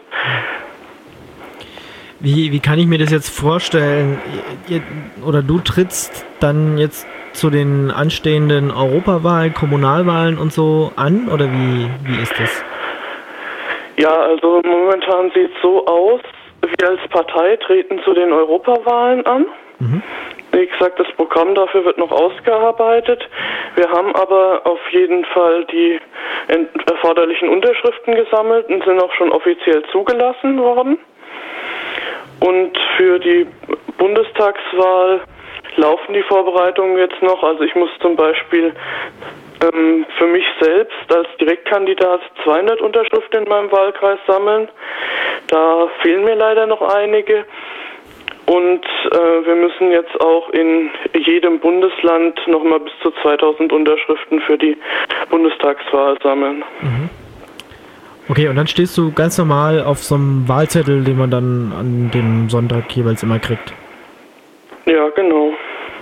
Speaker 2: Wie kann ich mir das jetzt vorstellen? Oder du trittst dann jetzt zu den anstehenden Europawahlen, Kommunalwahlen und so an? Oder wie ist das?
Speaker 7: Ja, also momentan sieht es so aus, wir als Partei treten zu den Europawahlen an. Mhm. Wie gesagt, das Programm dafür wird noch ausgearbeitet. Wir haben aber auf jeden Fall die erforderlichen Unterschriften gesammelt und sind auch schon offiziell zugelassen worden. Und für die Bundestagswahl laufen die Vorbereitungen jetzt noch. Also ich muss zum Beispiel für mich selbst als Direktkandidat 200 Unterschriften in meinem Wahlkreis sammeln. Da fehlen mir leider noch einige. Und wir müssen jetzt auch in jedem Bundesland nochmal bis zu 2000 Unterschriften für die Bundestagswahl sammeln.
Speaker 2: Mhm. Okay, und dann stehst du ganz normal auf so einem Wahlzettel, den man dann an dem Sonntag jeweils immer kriegt.
Speaker 7: Ja, genau.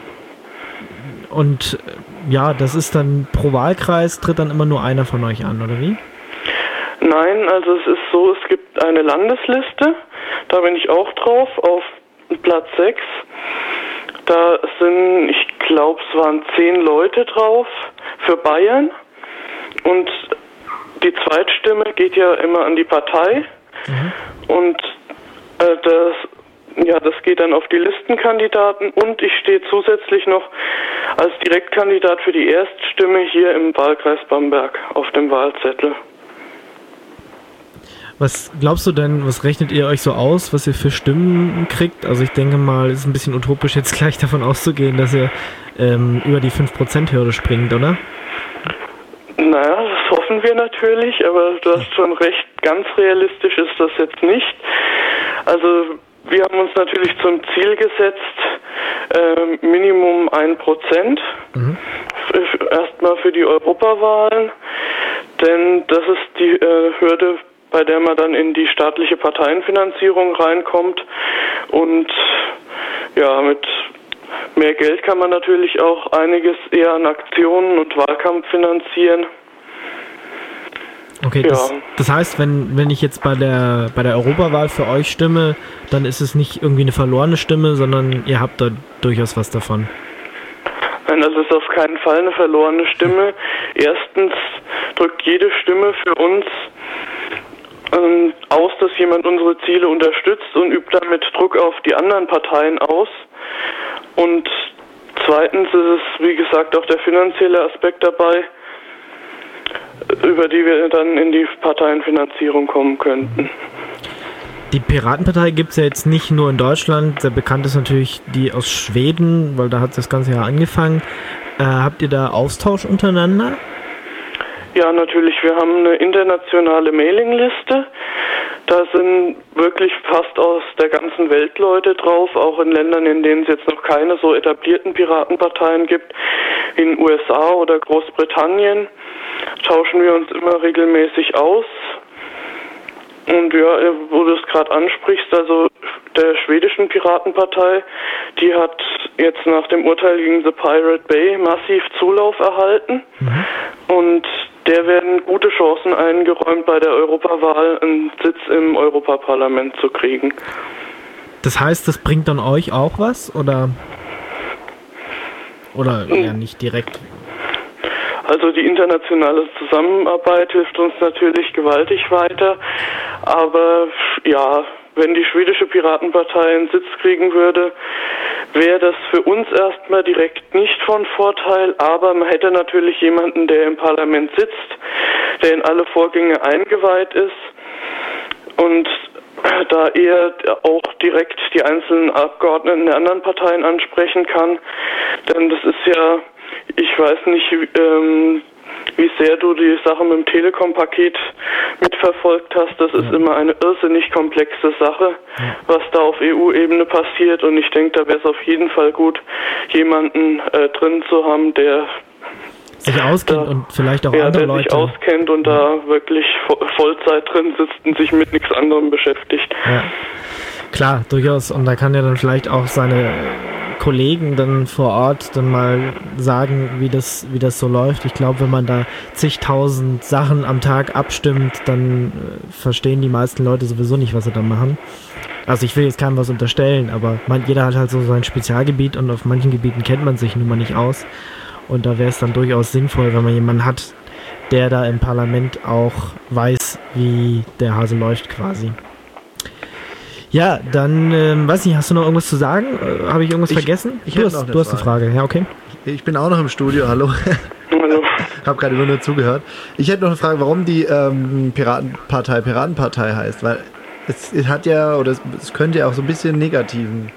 Speaker 2: Und ja, das ist dann pro Wahlkreis, tritt dann immer nur einer von euch an, oder wie?
Speaker 7: Nein, also es ist so, es gibt eine Landesliste, da bin ich auch drauf, auf Platz 6. Da sind, ich glaube, es waren 10 Leute drauf für Bayern und die Zweitstimme geht ja immer an die Partei und das geht dann auf die Listenkandidaten und ich stehe zusätzlich noch als Direktkandidat für die Erststimme hier im Wahlkreis Bamberg auf dem Wahlzettel.
Speaker 2: Was glaubst du denn, was rechnet ihr euch so aus, was ihr für Stimmen kriegt? Also ich denke mal, es ist ein bisschen utopisch jetzt gleich davon auszugehen, dass ihr über die 5%-Hürde springt, oder?
Speaker 7: Naja, das hoffen wir natürlich, aber du hast schon recht, ganz realistisch ist das jetzt nicht. Also wir haben uns natürlich zum Ziel gesetzt, Minimum 1%, erstmal für die Europawahlen, denn das ist die Hürde, bei der man dann in die staatliche Parteienfinanzierung reinkommt und ja, mit mehr Geld kann man natürlich auch einiges eher an Aktionen und Wahlkampf finanzieren.
Speaker 2: Okay,
Speaker 7: ja.
Speaker 2: Das heißt, wenn ich jetzt bei der Europawahl für euch stimme, dann ist es nicht irgendwie eine verlorene Stimme, sondern ihr habt da durchaus was davon.
Speaker 7: Nein, das ist auf keinen Fall eine verlorene Stimme. Erstens drückt jede Stimme für uns aus, dass jemand unsere Ziele unterstützt und übt damit Druck auf die anderen Parteien aus. Und zweitens ist es, wie gesagt, auch der finanzielle Aspekt dabei, über die wir dann in die Parteienfinanzierung kommen könnten.
Speaker 2: Die Piratenpartei gibt es ja jetzt nicht nur in Deutschland, sehr bekannt ist natürlich die aus Schweden, weil da hat das ganze Jahr angefangen. Habt ihr da Austausch untereinander?
Speaker 7: Ja, natürlich. Wir haben eine internationale Mailingliste. Da sind wirklich fast aus der ganzen Welt Leute drauf, auch in Ländern, in denen es jetzt noch keine so etablierten Piratenparteien gibt, in den USA oder Großbritannien, tauschen wir uns immer regelmäßig aus. Und ja, wo du es gerade ansprichst, also der schwedischen Piratenpartei, die hat jetzt nach dem Urteil gegen The Pirate Bay massiv Zulauf erhalten. Und der werden gute Chancen eingeräumt, bei der Europawahl einen Sitz im Europaparlament zu kriegen.
Speaker 2: Das heißt, das bringt dann euch auch was, oder eher nicht direkt?
Speaker 7: Also die internationale Zusammenarbeit hilft uns natürlich gewaltig weiter, aber ja, wenn die schwedische Piratenpartei einen Sitz kriegen würde, wäre das für uns erstmal direkt nicht von Vorteil, aber man hätte natürlich jemanden, der im Parlament sitzt, der in alle Vorgänge eingeweiht ist und da er auch direkt die einzelnen Abgeordneten der anderen Parteien ansprechen kann, denn das ist ja, ich weiß nicht, wie sehr du die Sache mit dem Telekom-Paket mitverfolgt hast, das ist immer eine irrsinnig komplexe Sache, was da auf EU-Ebene passiert. Und ich denke, da wäre es auf jeden Fall gut, jemanden drin zu haben, der
Speaker 2: sich auskennt und vielleicht auch andere Leute.
Speaker 7: Der sich auskennt und da wirklich Vollzeit drin sitzt und sich mit nichts anderem beschäftigt.
Speaker 2: Ja, klar, durchaus. Und da kann ja dann vielleicht auch seine Kollegen dann vor Ort dann mal sagen, wie das so läuft. Ich glaube, wenn man da zigtausend Sachen am Tag abstimmt, dann verstehen die meisten Leute sowieso nicht, was sie da machen. Also ich will jetzt keinem was unterstellen, aber jeder hat halt so sein Spezialgebiet und auf manchen Gebieten kennt man sich nun mal nicht aus. Und da wäre es dann durchaus sinnvoll, wenn man jemanden hat, der da im Parlament auch weiß, wie der Hase läuft quasi. Ja, dann, weiß nicht, hast du noch irgendwas zu sagen? Habe ich irgendwas vergessen? Du hast eine Frage. Ja, okay.
Speaker 3: Ich bin auch noch im Studio, hallo.
Speaker 7: Hallo.
Speaker 3: Habe gerade nur zugehört. Ich hätte noch eine Frage, warum die Piratenpartei heißt, weil es hat ja, oder es könnte ja auch so ein bisschen negativen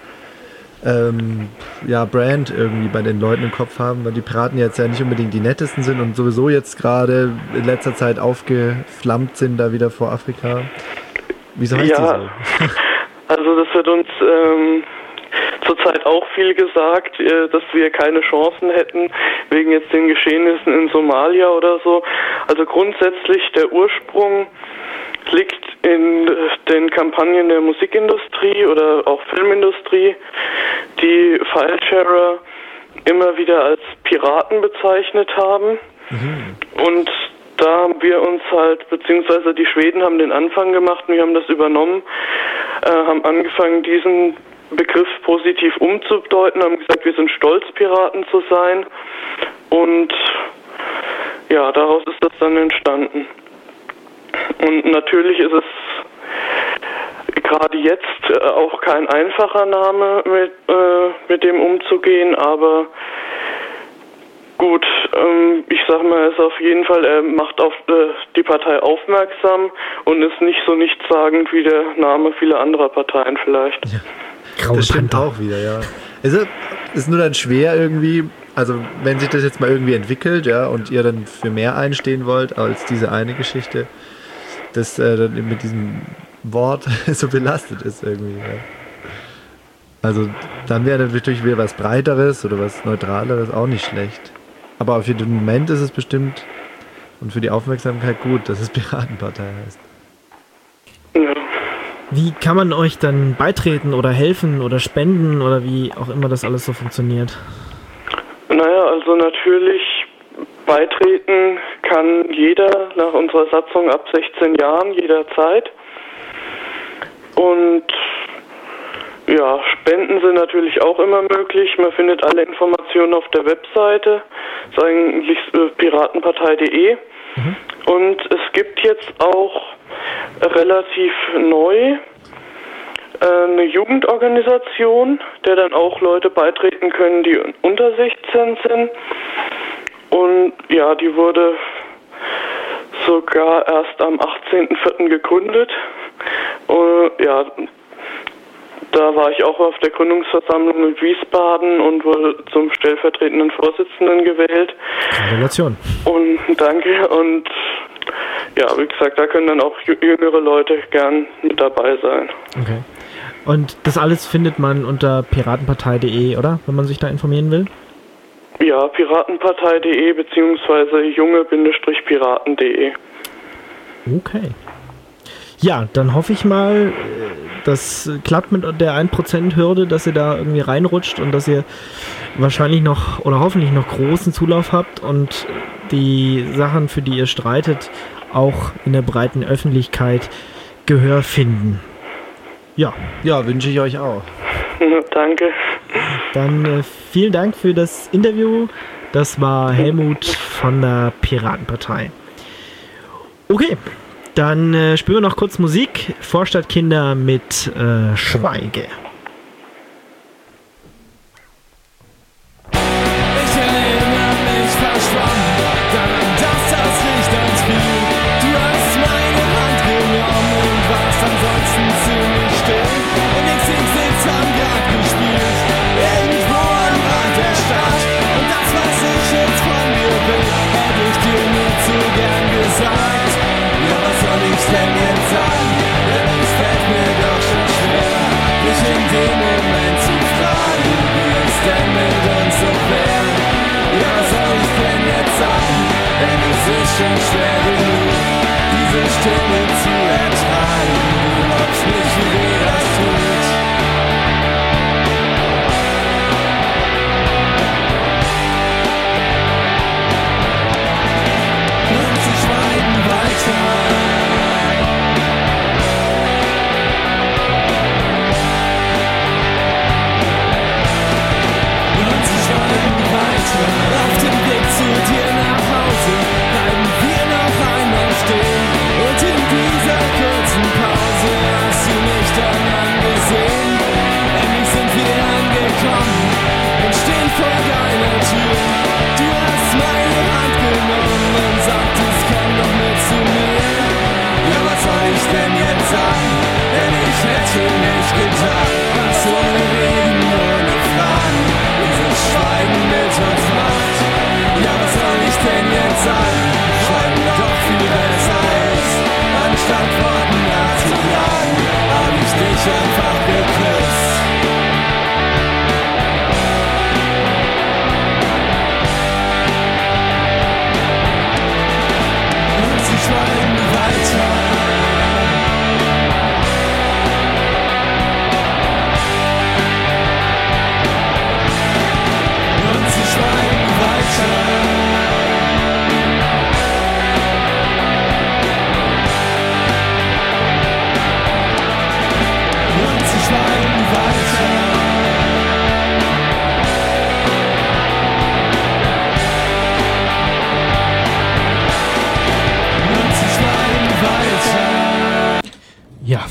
Speaker 3: Brand irgendwie bei den Leuten im Kopf haben, weil die Piraten jetzt ja nicht unbedingt die nettesten sind und sowieso jetzt gerade in letzter Zeit aufgeflammt sind da wieder vor Afrika. Wieso heißt die so?
Speaker 7: Also das wird uns zurzeit auch viel gesagt, dass wir keine Chancen hätten wegen jetzt den Geschehnissen in Somalia oder so. Also grundsätzlich der Ursprung liegt in den Kampagnen der Musikindustrie oder auch Filmindustrie, die Filesharer immer wieder als Piraten bezeichnet haben. Und da haben wir uns halt, beziehungsweise die Schweden haben den Anfang gemacht und wir haben das übernommen, haben angefangen, diesen Begriff positiv umzudeuten, haben gesagt, wir sind stolz, Piraten zu sein. Und ja, daraus ist das dann entstanden. Und natürlich ist es gerade jetzt auch kein einfacher Name, mit dem umzugehen, aber gut, ich sag mal, er ist auf jeden Fall, er macht auf die Partei aufmerksam und ist nicht so nichtssagend wie der Name vieler anderer Parteien vielleicht.
Speaker 3: Ja, das stimmt auch wieder, ja. Es ist nur dann schwer irgendwie, also wenn sich das jetzt mal irgendwie entwickelt, ja, und ihr dann für mehr einstehen wollt als diese eine Geschichte, das dann mit diesem Wort so belastet ist irgendwie, ja. Also dann wäre natürlich wieder was Breiteres oder was Neutraleres auch nicht schlecht. Aber für den Moment ist es bestimmt und für die Aufmerksamkeit gut, dass es Piratenpartei heißt.
Speaker 7: Ja.
Speaker 2: Wie kann man euch dann beitreten oder helfen oder spenden oder wie auch immer das alles so funktioniert?
Speaker 7: Naja, also natürlich beitreten kann jeder nach unserer Satzung ab 16 Jahren jederzeit. Und ja, Spenden sind natürlich auch immer möglich. Man findet alle Informationen auf der Webseite, das ist eigentlich piratenpartei.de. Und es gibt jetzt auch relativ neu eine Jugendorganisation, der dann auch Leute beitreten können, die unter 16 sind. Und ja, die wurde sogar erst am 18.04. gegründet. Ja, da war ich auch auf der Gründungsversammlung in Wiesbaden und wurde zum stellvertretenden Vorsitzenden gewählt.
Speaker 2: Gratulation.
Speaker 7: Und danke. Und ja, wie gesagt, da können dann auch jüngere Leute gern mit dabei sein.
Speaker 2: Okay. Und das alles findet man unter piratenpartei.de, oder? Wenn man sich da informieren will?
Speaker 7: Ja, piratenpartei.de beziehungsweise junge-piraten.de.
Speaker 2: Okay. Ja, dann hoffe ich mal, das klappt mit der 1%-Hürde, dass ihr da irgendwie reinrutscht und dass ihr wahrscheinlich noch oder hoffentlich noch großen Zulauf habt und die Sachen, für die ihr streitet, auch in der breiten Öffentlichkeit Gehör finden. Ja. Ja, wünsche ich euch auch.
Speaker 7: Danke.
Speaker 2: Dann vielen Dank für das Interview. Das war Helmut von der Piratenpartei. Okay, dann spielen wir noch kurz Musik. Vorstadtkinder mit Schweige.
Speaker 8: Ich erinnere mich verschwommen daran, dass das Licht uns fiel. Du hast meine Hand genommen und warst ansonsten ziemlich still. Und ich Sitz am Grab gespielt, irgendwo am Rand der Stadt. Und das, was ich jetzt von dir will, hätte ich dir nur zu gern gesagt. Ja, was soll ich denn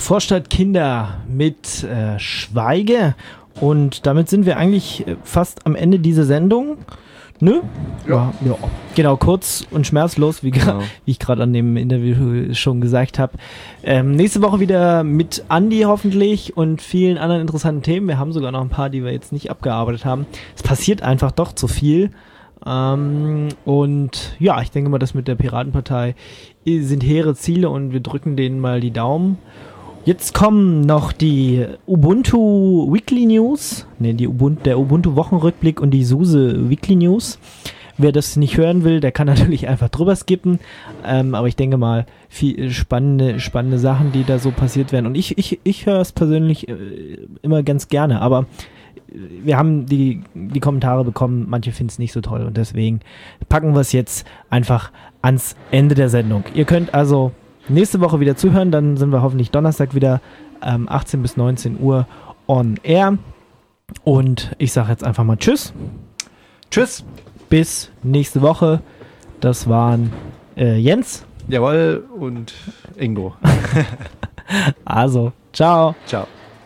Speaker 2: Vorstadtkinder mit Schweige. Und damit sind wir eigentlich fast am Ende dieser Sendung. Nö? Ja. Genau, kurz und schmerzlos, wie ich gerade an dem Interview schon gesagt habe. Nächste Woche wieder mit Andi hoffentlich und vielen anderen interessanten Themen. Wir haben sogar noch ein paar, die wir jetzt nicht abgearbeitet haben. Es passiert einfach doch zu viel. Und ja, ich denke mal, das mit der Piratenpartei sind hehre Ziele und wir drücken denen mal die Daumen. Jetzt kommen noch die Ubuntu Weekly News, der Ubuntu Wochenrückblick und die SUSE Weekly News. Wer das nicht hören will, der kann natürlich einfach drüber skippen. Aber ich denke mal, viel spannende Sachen, die da so passiert werden. Und ich höre es persönlich immer ganz gerne. Aber wir haben die Kommentare bekommen, manche finden es nicht so toll. Und deswegen packen wir es jetzt einfach ans Ende der Sendung. Ihr könnt also nächste Woche wieder zuhören, dann sind wir hoffentlich Donnerstag wieder 18 bis 19 Uhr on air. Und ich sage jetzt einfach mal Tschüss.
Speaker 3: Tschüss.
Speaker 2: Bis nächste Woche. Das waren Jens.
Speaker 3: Jawohl, und Ingo.
Speaker 2: Also, ciao.
Speaker 3: Ciao.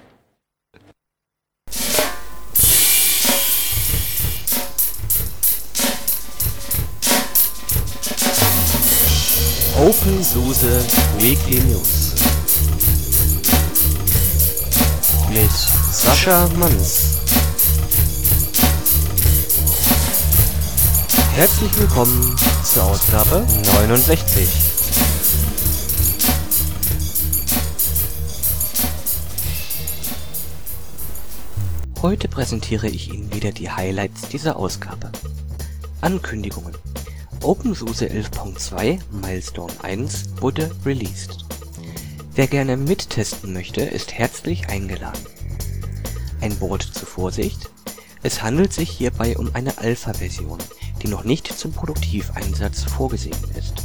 Speaker 9: OpenSUSE Weekly News mit Sascha Manns. Herzlich willkommen zur Ausgabe 69. Heute präsentiere ich Ihnen wieder die Highlights dieser Ausgabe. Ankündigungen. OpenSUSE 11.2 Milestone 1 wurde released. Wer gerne mittesten möchte, ist herzlich eingeladen. Ein Wort zur Vorsicht: Es handelt sich hierbei um eine Alpha-Version, die noch nicht zum Produktiveinsatz vorgesehen ist.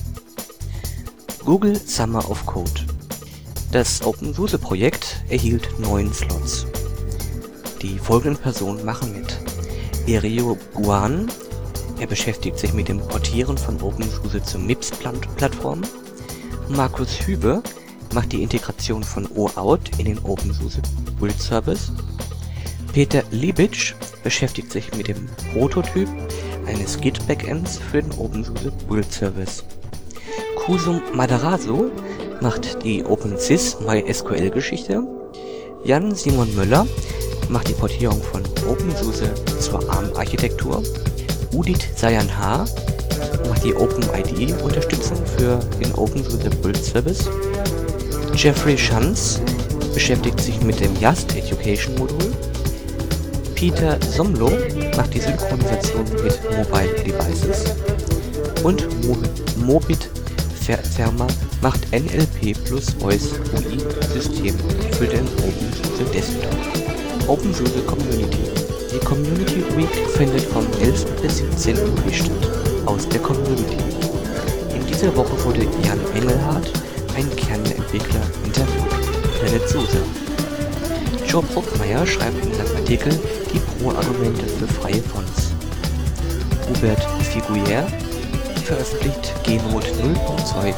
Speaker 9: Google Summer of Code. Das OpenSUSE-Projekt erhielt 9 Slots. Die folgenden Personen machen mit: Erio Guan. Er beschäftigt sich mit dem Portieren von OpenSUSE zur MIPS-Plattform. Markus Hübe macht die Integration von OAuth in den OpenSUSE Build Service. Peter Libic beschäftigt sich mit dem Prototyp eines Git-Backends für den OpenSUSE Build Service. Kusum Madaraso macht die OpenSys MySQL-Geschichte. Jan Simon Möller macht die Portierung von OpenSUSE zur ARM-Architektur. Udit Sayan-H macht die OpenID-Unterstützung für den OpenSUSE Build Service. Jeffrey Schanz beschäftigt sich mit dem Just Education Modul. Peter Somlo macht die Synchronisation mit Mobile Devices. Und Mobit Ferma macht NLP plus Voice UI System für den OpenSUSE Desktop. OpenSUSE Community. Die Community Week findet vom 11. bis 17. Juli statt, aus der Community. In dieser Woche wurde Jan Engelhardt, ein Kernentwickler, interviewt. Planet SUSE. Joe Bruckmeier schreibt in seinem Artikel die Pro-Argumente für freie Fonts. Hubert Figuier veröffentlicht Genode 0.2.0.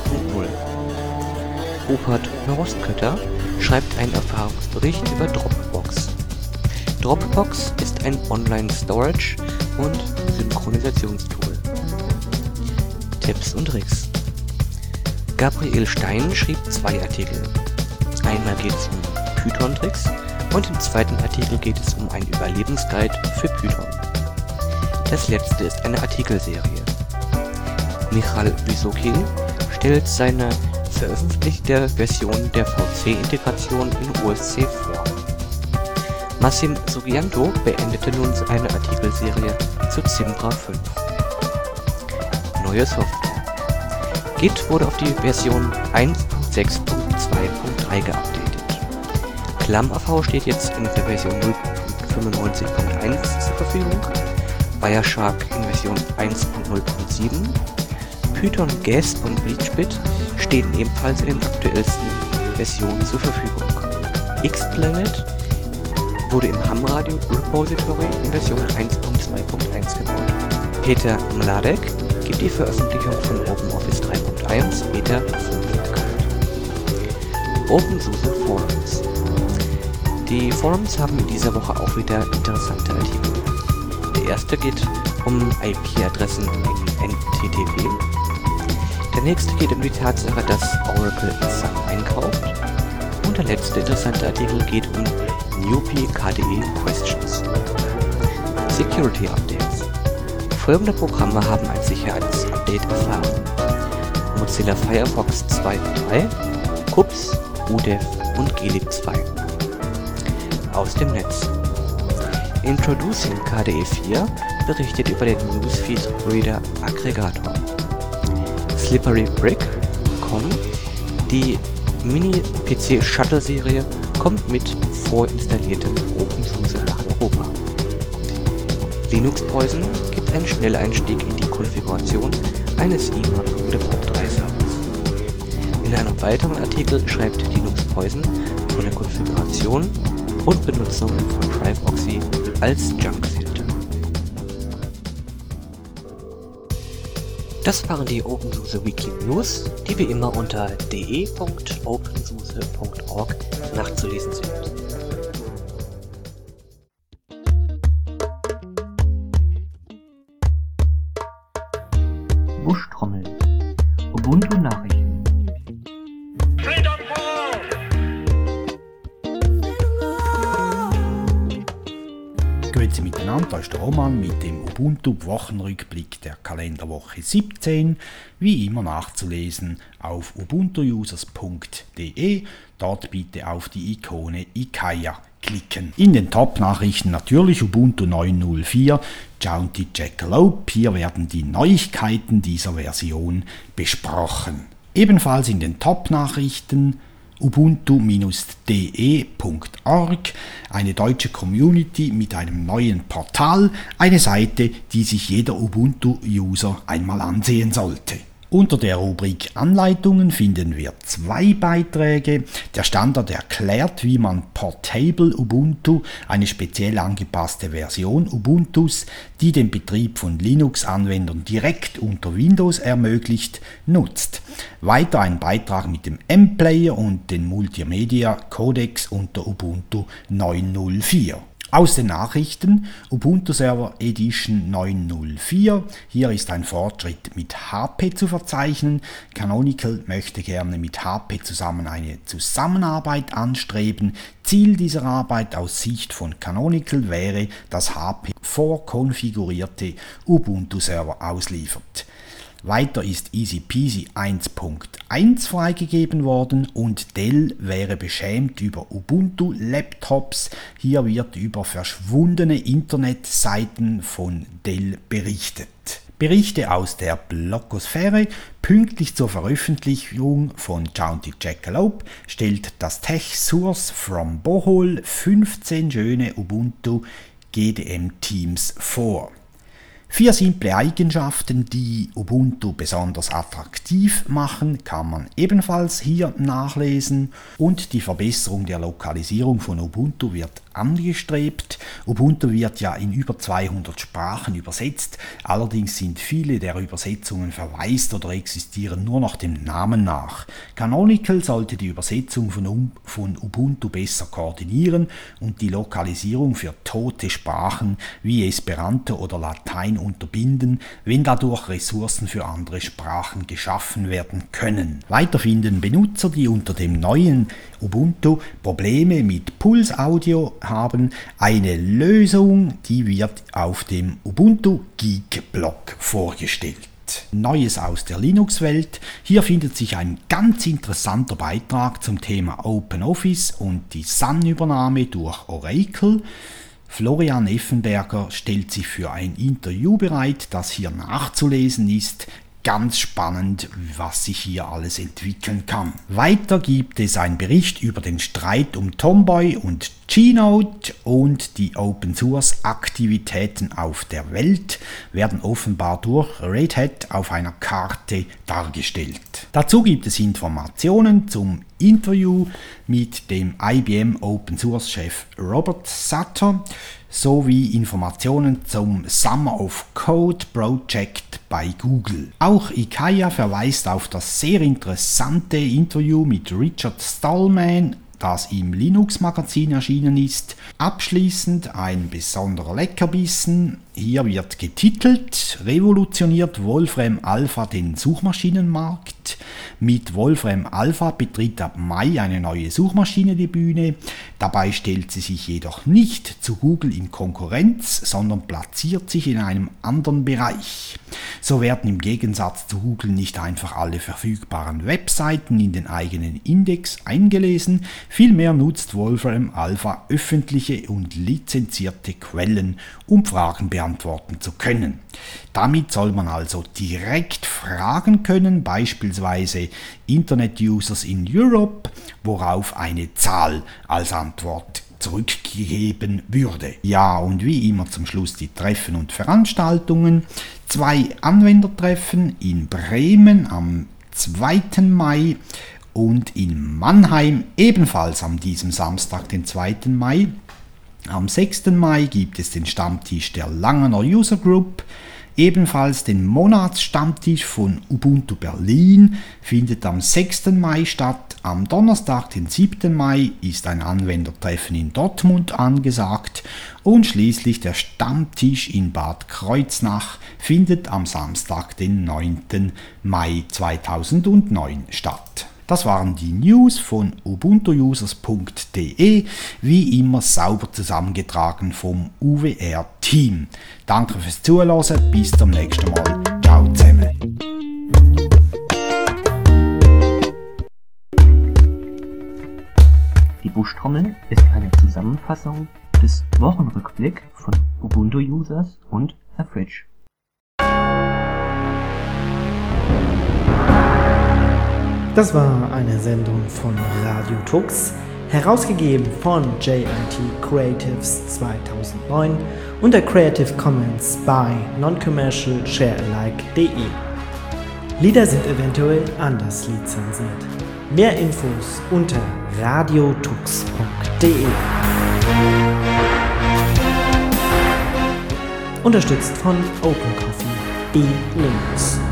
Speaker 9: Rupert Horstkötter schreibt einen Erfahrungsbericht über Dropbox. Dropbox ist ein Online-Storage- und Synchronisationstool. Tipps und Tricks. Gabriel Stein schrieb 2 Artikel. Einmal geht es um Python-Tricks und im zweiten Artikel geht es um einen Überlebensguide für Python. Das letzte ist eine Artikelserie. Michal Wysokin stellt seine veröffentlichte Version der VC-Integration in OSC vor. Massim Sugianto beendete nun eine Artikelserie zu Zimbra 5. Neue Software. Git wurde auf die Version 1.6.2.3 geupdatet. ClamAV steht jetzt in der Version 0.95.1 zur Verfügung. Wireshark in Version 1.0.7. Python, Gasp und Bleachbit stehen ebenfalls in den aktuellsten Versionen zur Verfügung. Xplanet wurde im Ham-Radio Repository in Version 1.2.1 gebaut. Peter Mladek gibt die Veröffentlichung von OpenOffice 3.1 Beta 5 bekannt. OpenSUSE Forums. Die Forums haben in dieser Woche auch wieder interessante Artikel. Der erste geht um IP-Adressen in NTTP. Der nächste geht um die Tatsache, dass Oracle Sun einkauft. Und der letzte interessante Artikel geht um NewPie KDE Questions. Security Updates. Folgende Programme haben ein Sicherheitsupdate erfahren: Mozilla Firefox 2 und 3, CUPS, UDEF und glib 2. Aus dem Netz. Introducing KDE 4 berichtet über den Newsfeed Reader Aggregator. Slippery Brick, die Mini-PC Shuttle Serie kommt mit vorinstalliertem OpenSUSE nach Europa. Linux Poison gibt einen Schnelleinstieg in die Konfiguration eines IMAP-Web3 Servers. In einem weiteren Artikel schreibt Linux Poison von der Konfiguration und Benutzung von DriveOxy als Junkfilter. Das waren die OpenSUSE Weekly News, die wie immer unter de.opensuse.org nachzulesen sind. Buschtrommeln. Ubuntu Nachrichten.
Speaker 10: Grüezi miteinander, da ist der Roman mit dem Ubuntu-Wochenrückblick der Kalenderwoche 17, wie immer nachzulesen auf ubuntuusers.de, dort bitte auf die Ikone Ikaya klicken. In den Top-Nachrichten natürlich Ubuntu 9.04, Jaunty Jackalope, hier werden die Neuigkeiten dieser Version besprochen. Ebenfalls in den Top-Nachrichten ubuntu-de.org, eine deutsche Community mit einem neuen Portal, eine Seite, die sich jeder Ubuntu-User einmal ansehen sollte. Unter der Rubrik Anleitungen finden wir 2 Beiträge. Der Standard erklärt, wie man Portable Ubuntu, eine speziell angepasste Version Ubuntus, die den Betrieb von Linux-Anwendern direkt unter Windows ermöglicht, nutzt. Weiter ein Beitrag mit dem M-Player und den Multimedia-Codecs unter Ubuntu 9.04. Aus den Nachrichten Ubuntu Server Edition 9.04. Hier ist ein Fortschritt mit HP zu verzeichnen. Canonical möchte gerne mit HP zusammen eine Zusammenarbeit anstreben. Ziel dieser Arbeit aus Sicht von Canonical wäre, dass HP vorkonfigurierte Ubuntu Server ausliefert. Weiter ist Easy Peasy 1.1 freigegeben worden und Dell wäre beschämt über Ubuntu-Laptops. Hier wird über verschwundene Internetseiten von Dell berichtet. Berichte aus der Blogosphäre. Pünktlich zur Veröffentlichung von Jaunty Jackalope stellt das Tech Source from Bohol 15 schöne Ubuntu GDM-Teams vor. 4 simple Eigenschaften, die Ubuntu besonders attraktiv machen, kann man ebenfalls hier nachlesen. Und die Verbesserung der Lokalisierung von Ubuntu wird angestrebt. Ubuntu wird ja in über 200 Sprachen übersetzt, allerdings sind viele der Übersetzungen verwaist oder existieren nur noch dem Namen nach. Canonical sollte die Übersetzung von Ubuntu besser koordinieren und die Lokalisierung für tote Sprachen wie Esperanto oder Latein unterbinden, wenn dadurch Ressourcen für andere Sprachen geschaffen werden können. Weiter finden Benutzer, die unter dem neuen Ubuntu Probleme mit Pulse Audio haben, eine Lösung, die wird auf dem Ubuntu Geek Blog vorgestellt. Neues aus der Linux-Welt. Hier findet sich ein ganz interessanter Beitrag zum Thema OpenOffice und die Sun-Übernahme durch Oracle. Florian Effenberger stellt sich für ein Interview bereit, das hier nachzulesen ist. Ganz spannend, was sich hier alles entwickeln kann. Weiter gibt es einen Bericht über den Streit um Tomboy und Keynote und die Open Source Aktivitäten auf der Welt werden offenbar durch Red Hat auf einer Karte dargestellt. Dazu gibt es Informationen zum Interview mit dem IBM Open Source Chef Robert Sutter. sowie Informationen zum Summer of Code Project bei Google. Auch IKEA verweist auf das sehr interessante Interview mit Richard Stallman, das im Linux-Magazin erschienen ist. Abschließend ein besonderer Leckerbissen. Hier wird getitelt: Revolutioniert Wolfram Alpha den Suchmaschinenmarkt. Mit Wolfram Alpha betritt ab Mai eine neue Suchmaschine die Bühne. Dabei stellt sie sich jedoch nicht zu Google in Konkurrenz, sondern platziert sich in einem anderen Bereich. So werden im Gegensatz zu Google nicht einfach alle verfügbaren Webseiten in den eigenen Index eingelesen, vielmehr nutzt Wolfram Alpha öffentliche und lizenzierte Quellen, um Fragen beantworten zu können. Damit soll man also direkt fragen können, beispielsweise Internet-Users in Europe, worauf eine Zahl als Antwort zurückgegeben würde. Ja, und wie immer zum Schluss die Treffen und Veranstaltungen. 2 Anwendertreffen in Bremen am 2. Mai und in Mannheim ebenfalls an diesem Samstag, den 2. Mai. Am 6. Mai gibt es den Stammtisch der Langener User Group. Ebenfalls den Monatsstammtisch von Ubuntu Berlin findet am 6. Mai statt. Am Donnerstag, den 7. Mai, ist ein Anwendertreffen in Dortmund angesagt und schließlich der Stammtisch in Bad Kreuznach findet am Samstag, den 9. Mai 2009 statt. Das waren die News von ubuntuusers.de, wie immer sauber zusammengetragen vom UWR-Team. Danke fürs Zuhören, bis zum nächsten Mal. Ciao zusammen.
Speaker 11: Die Buschtrommel ist eine Zusammenfassung des Wochenrückblick von Ubuntu-Users und Herr Fritsch.
Speaker 2: Das war eine Sendung von Radio Tux, herausgegeben von JIT Creatives 2009 unter Creative Commons by Non-Commercial Sharealike.de. Lieder sind eventuell anders lizenziert. Mehr Infos unter radiotux.de. Unterstützt von OpenCoffee, die Linux.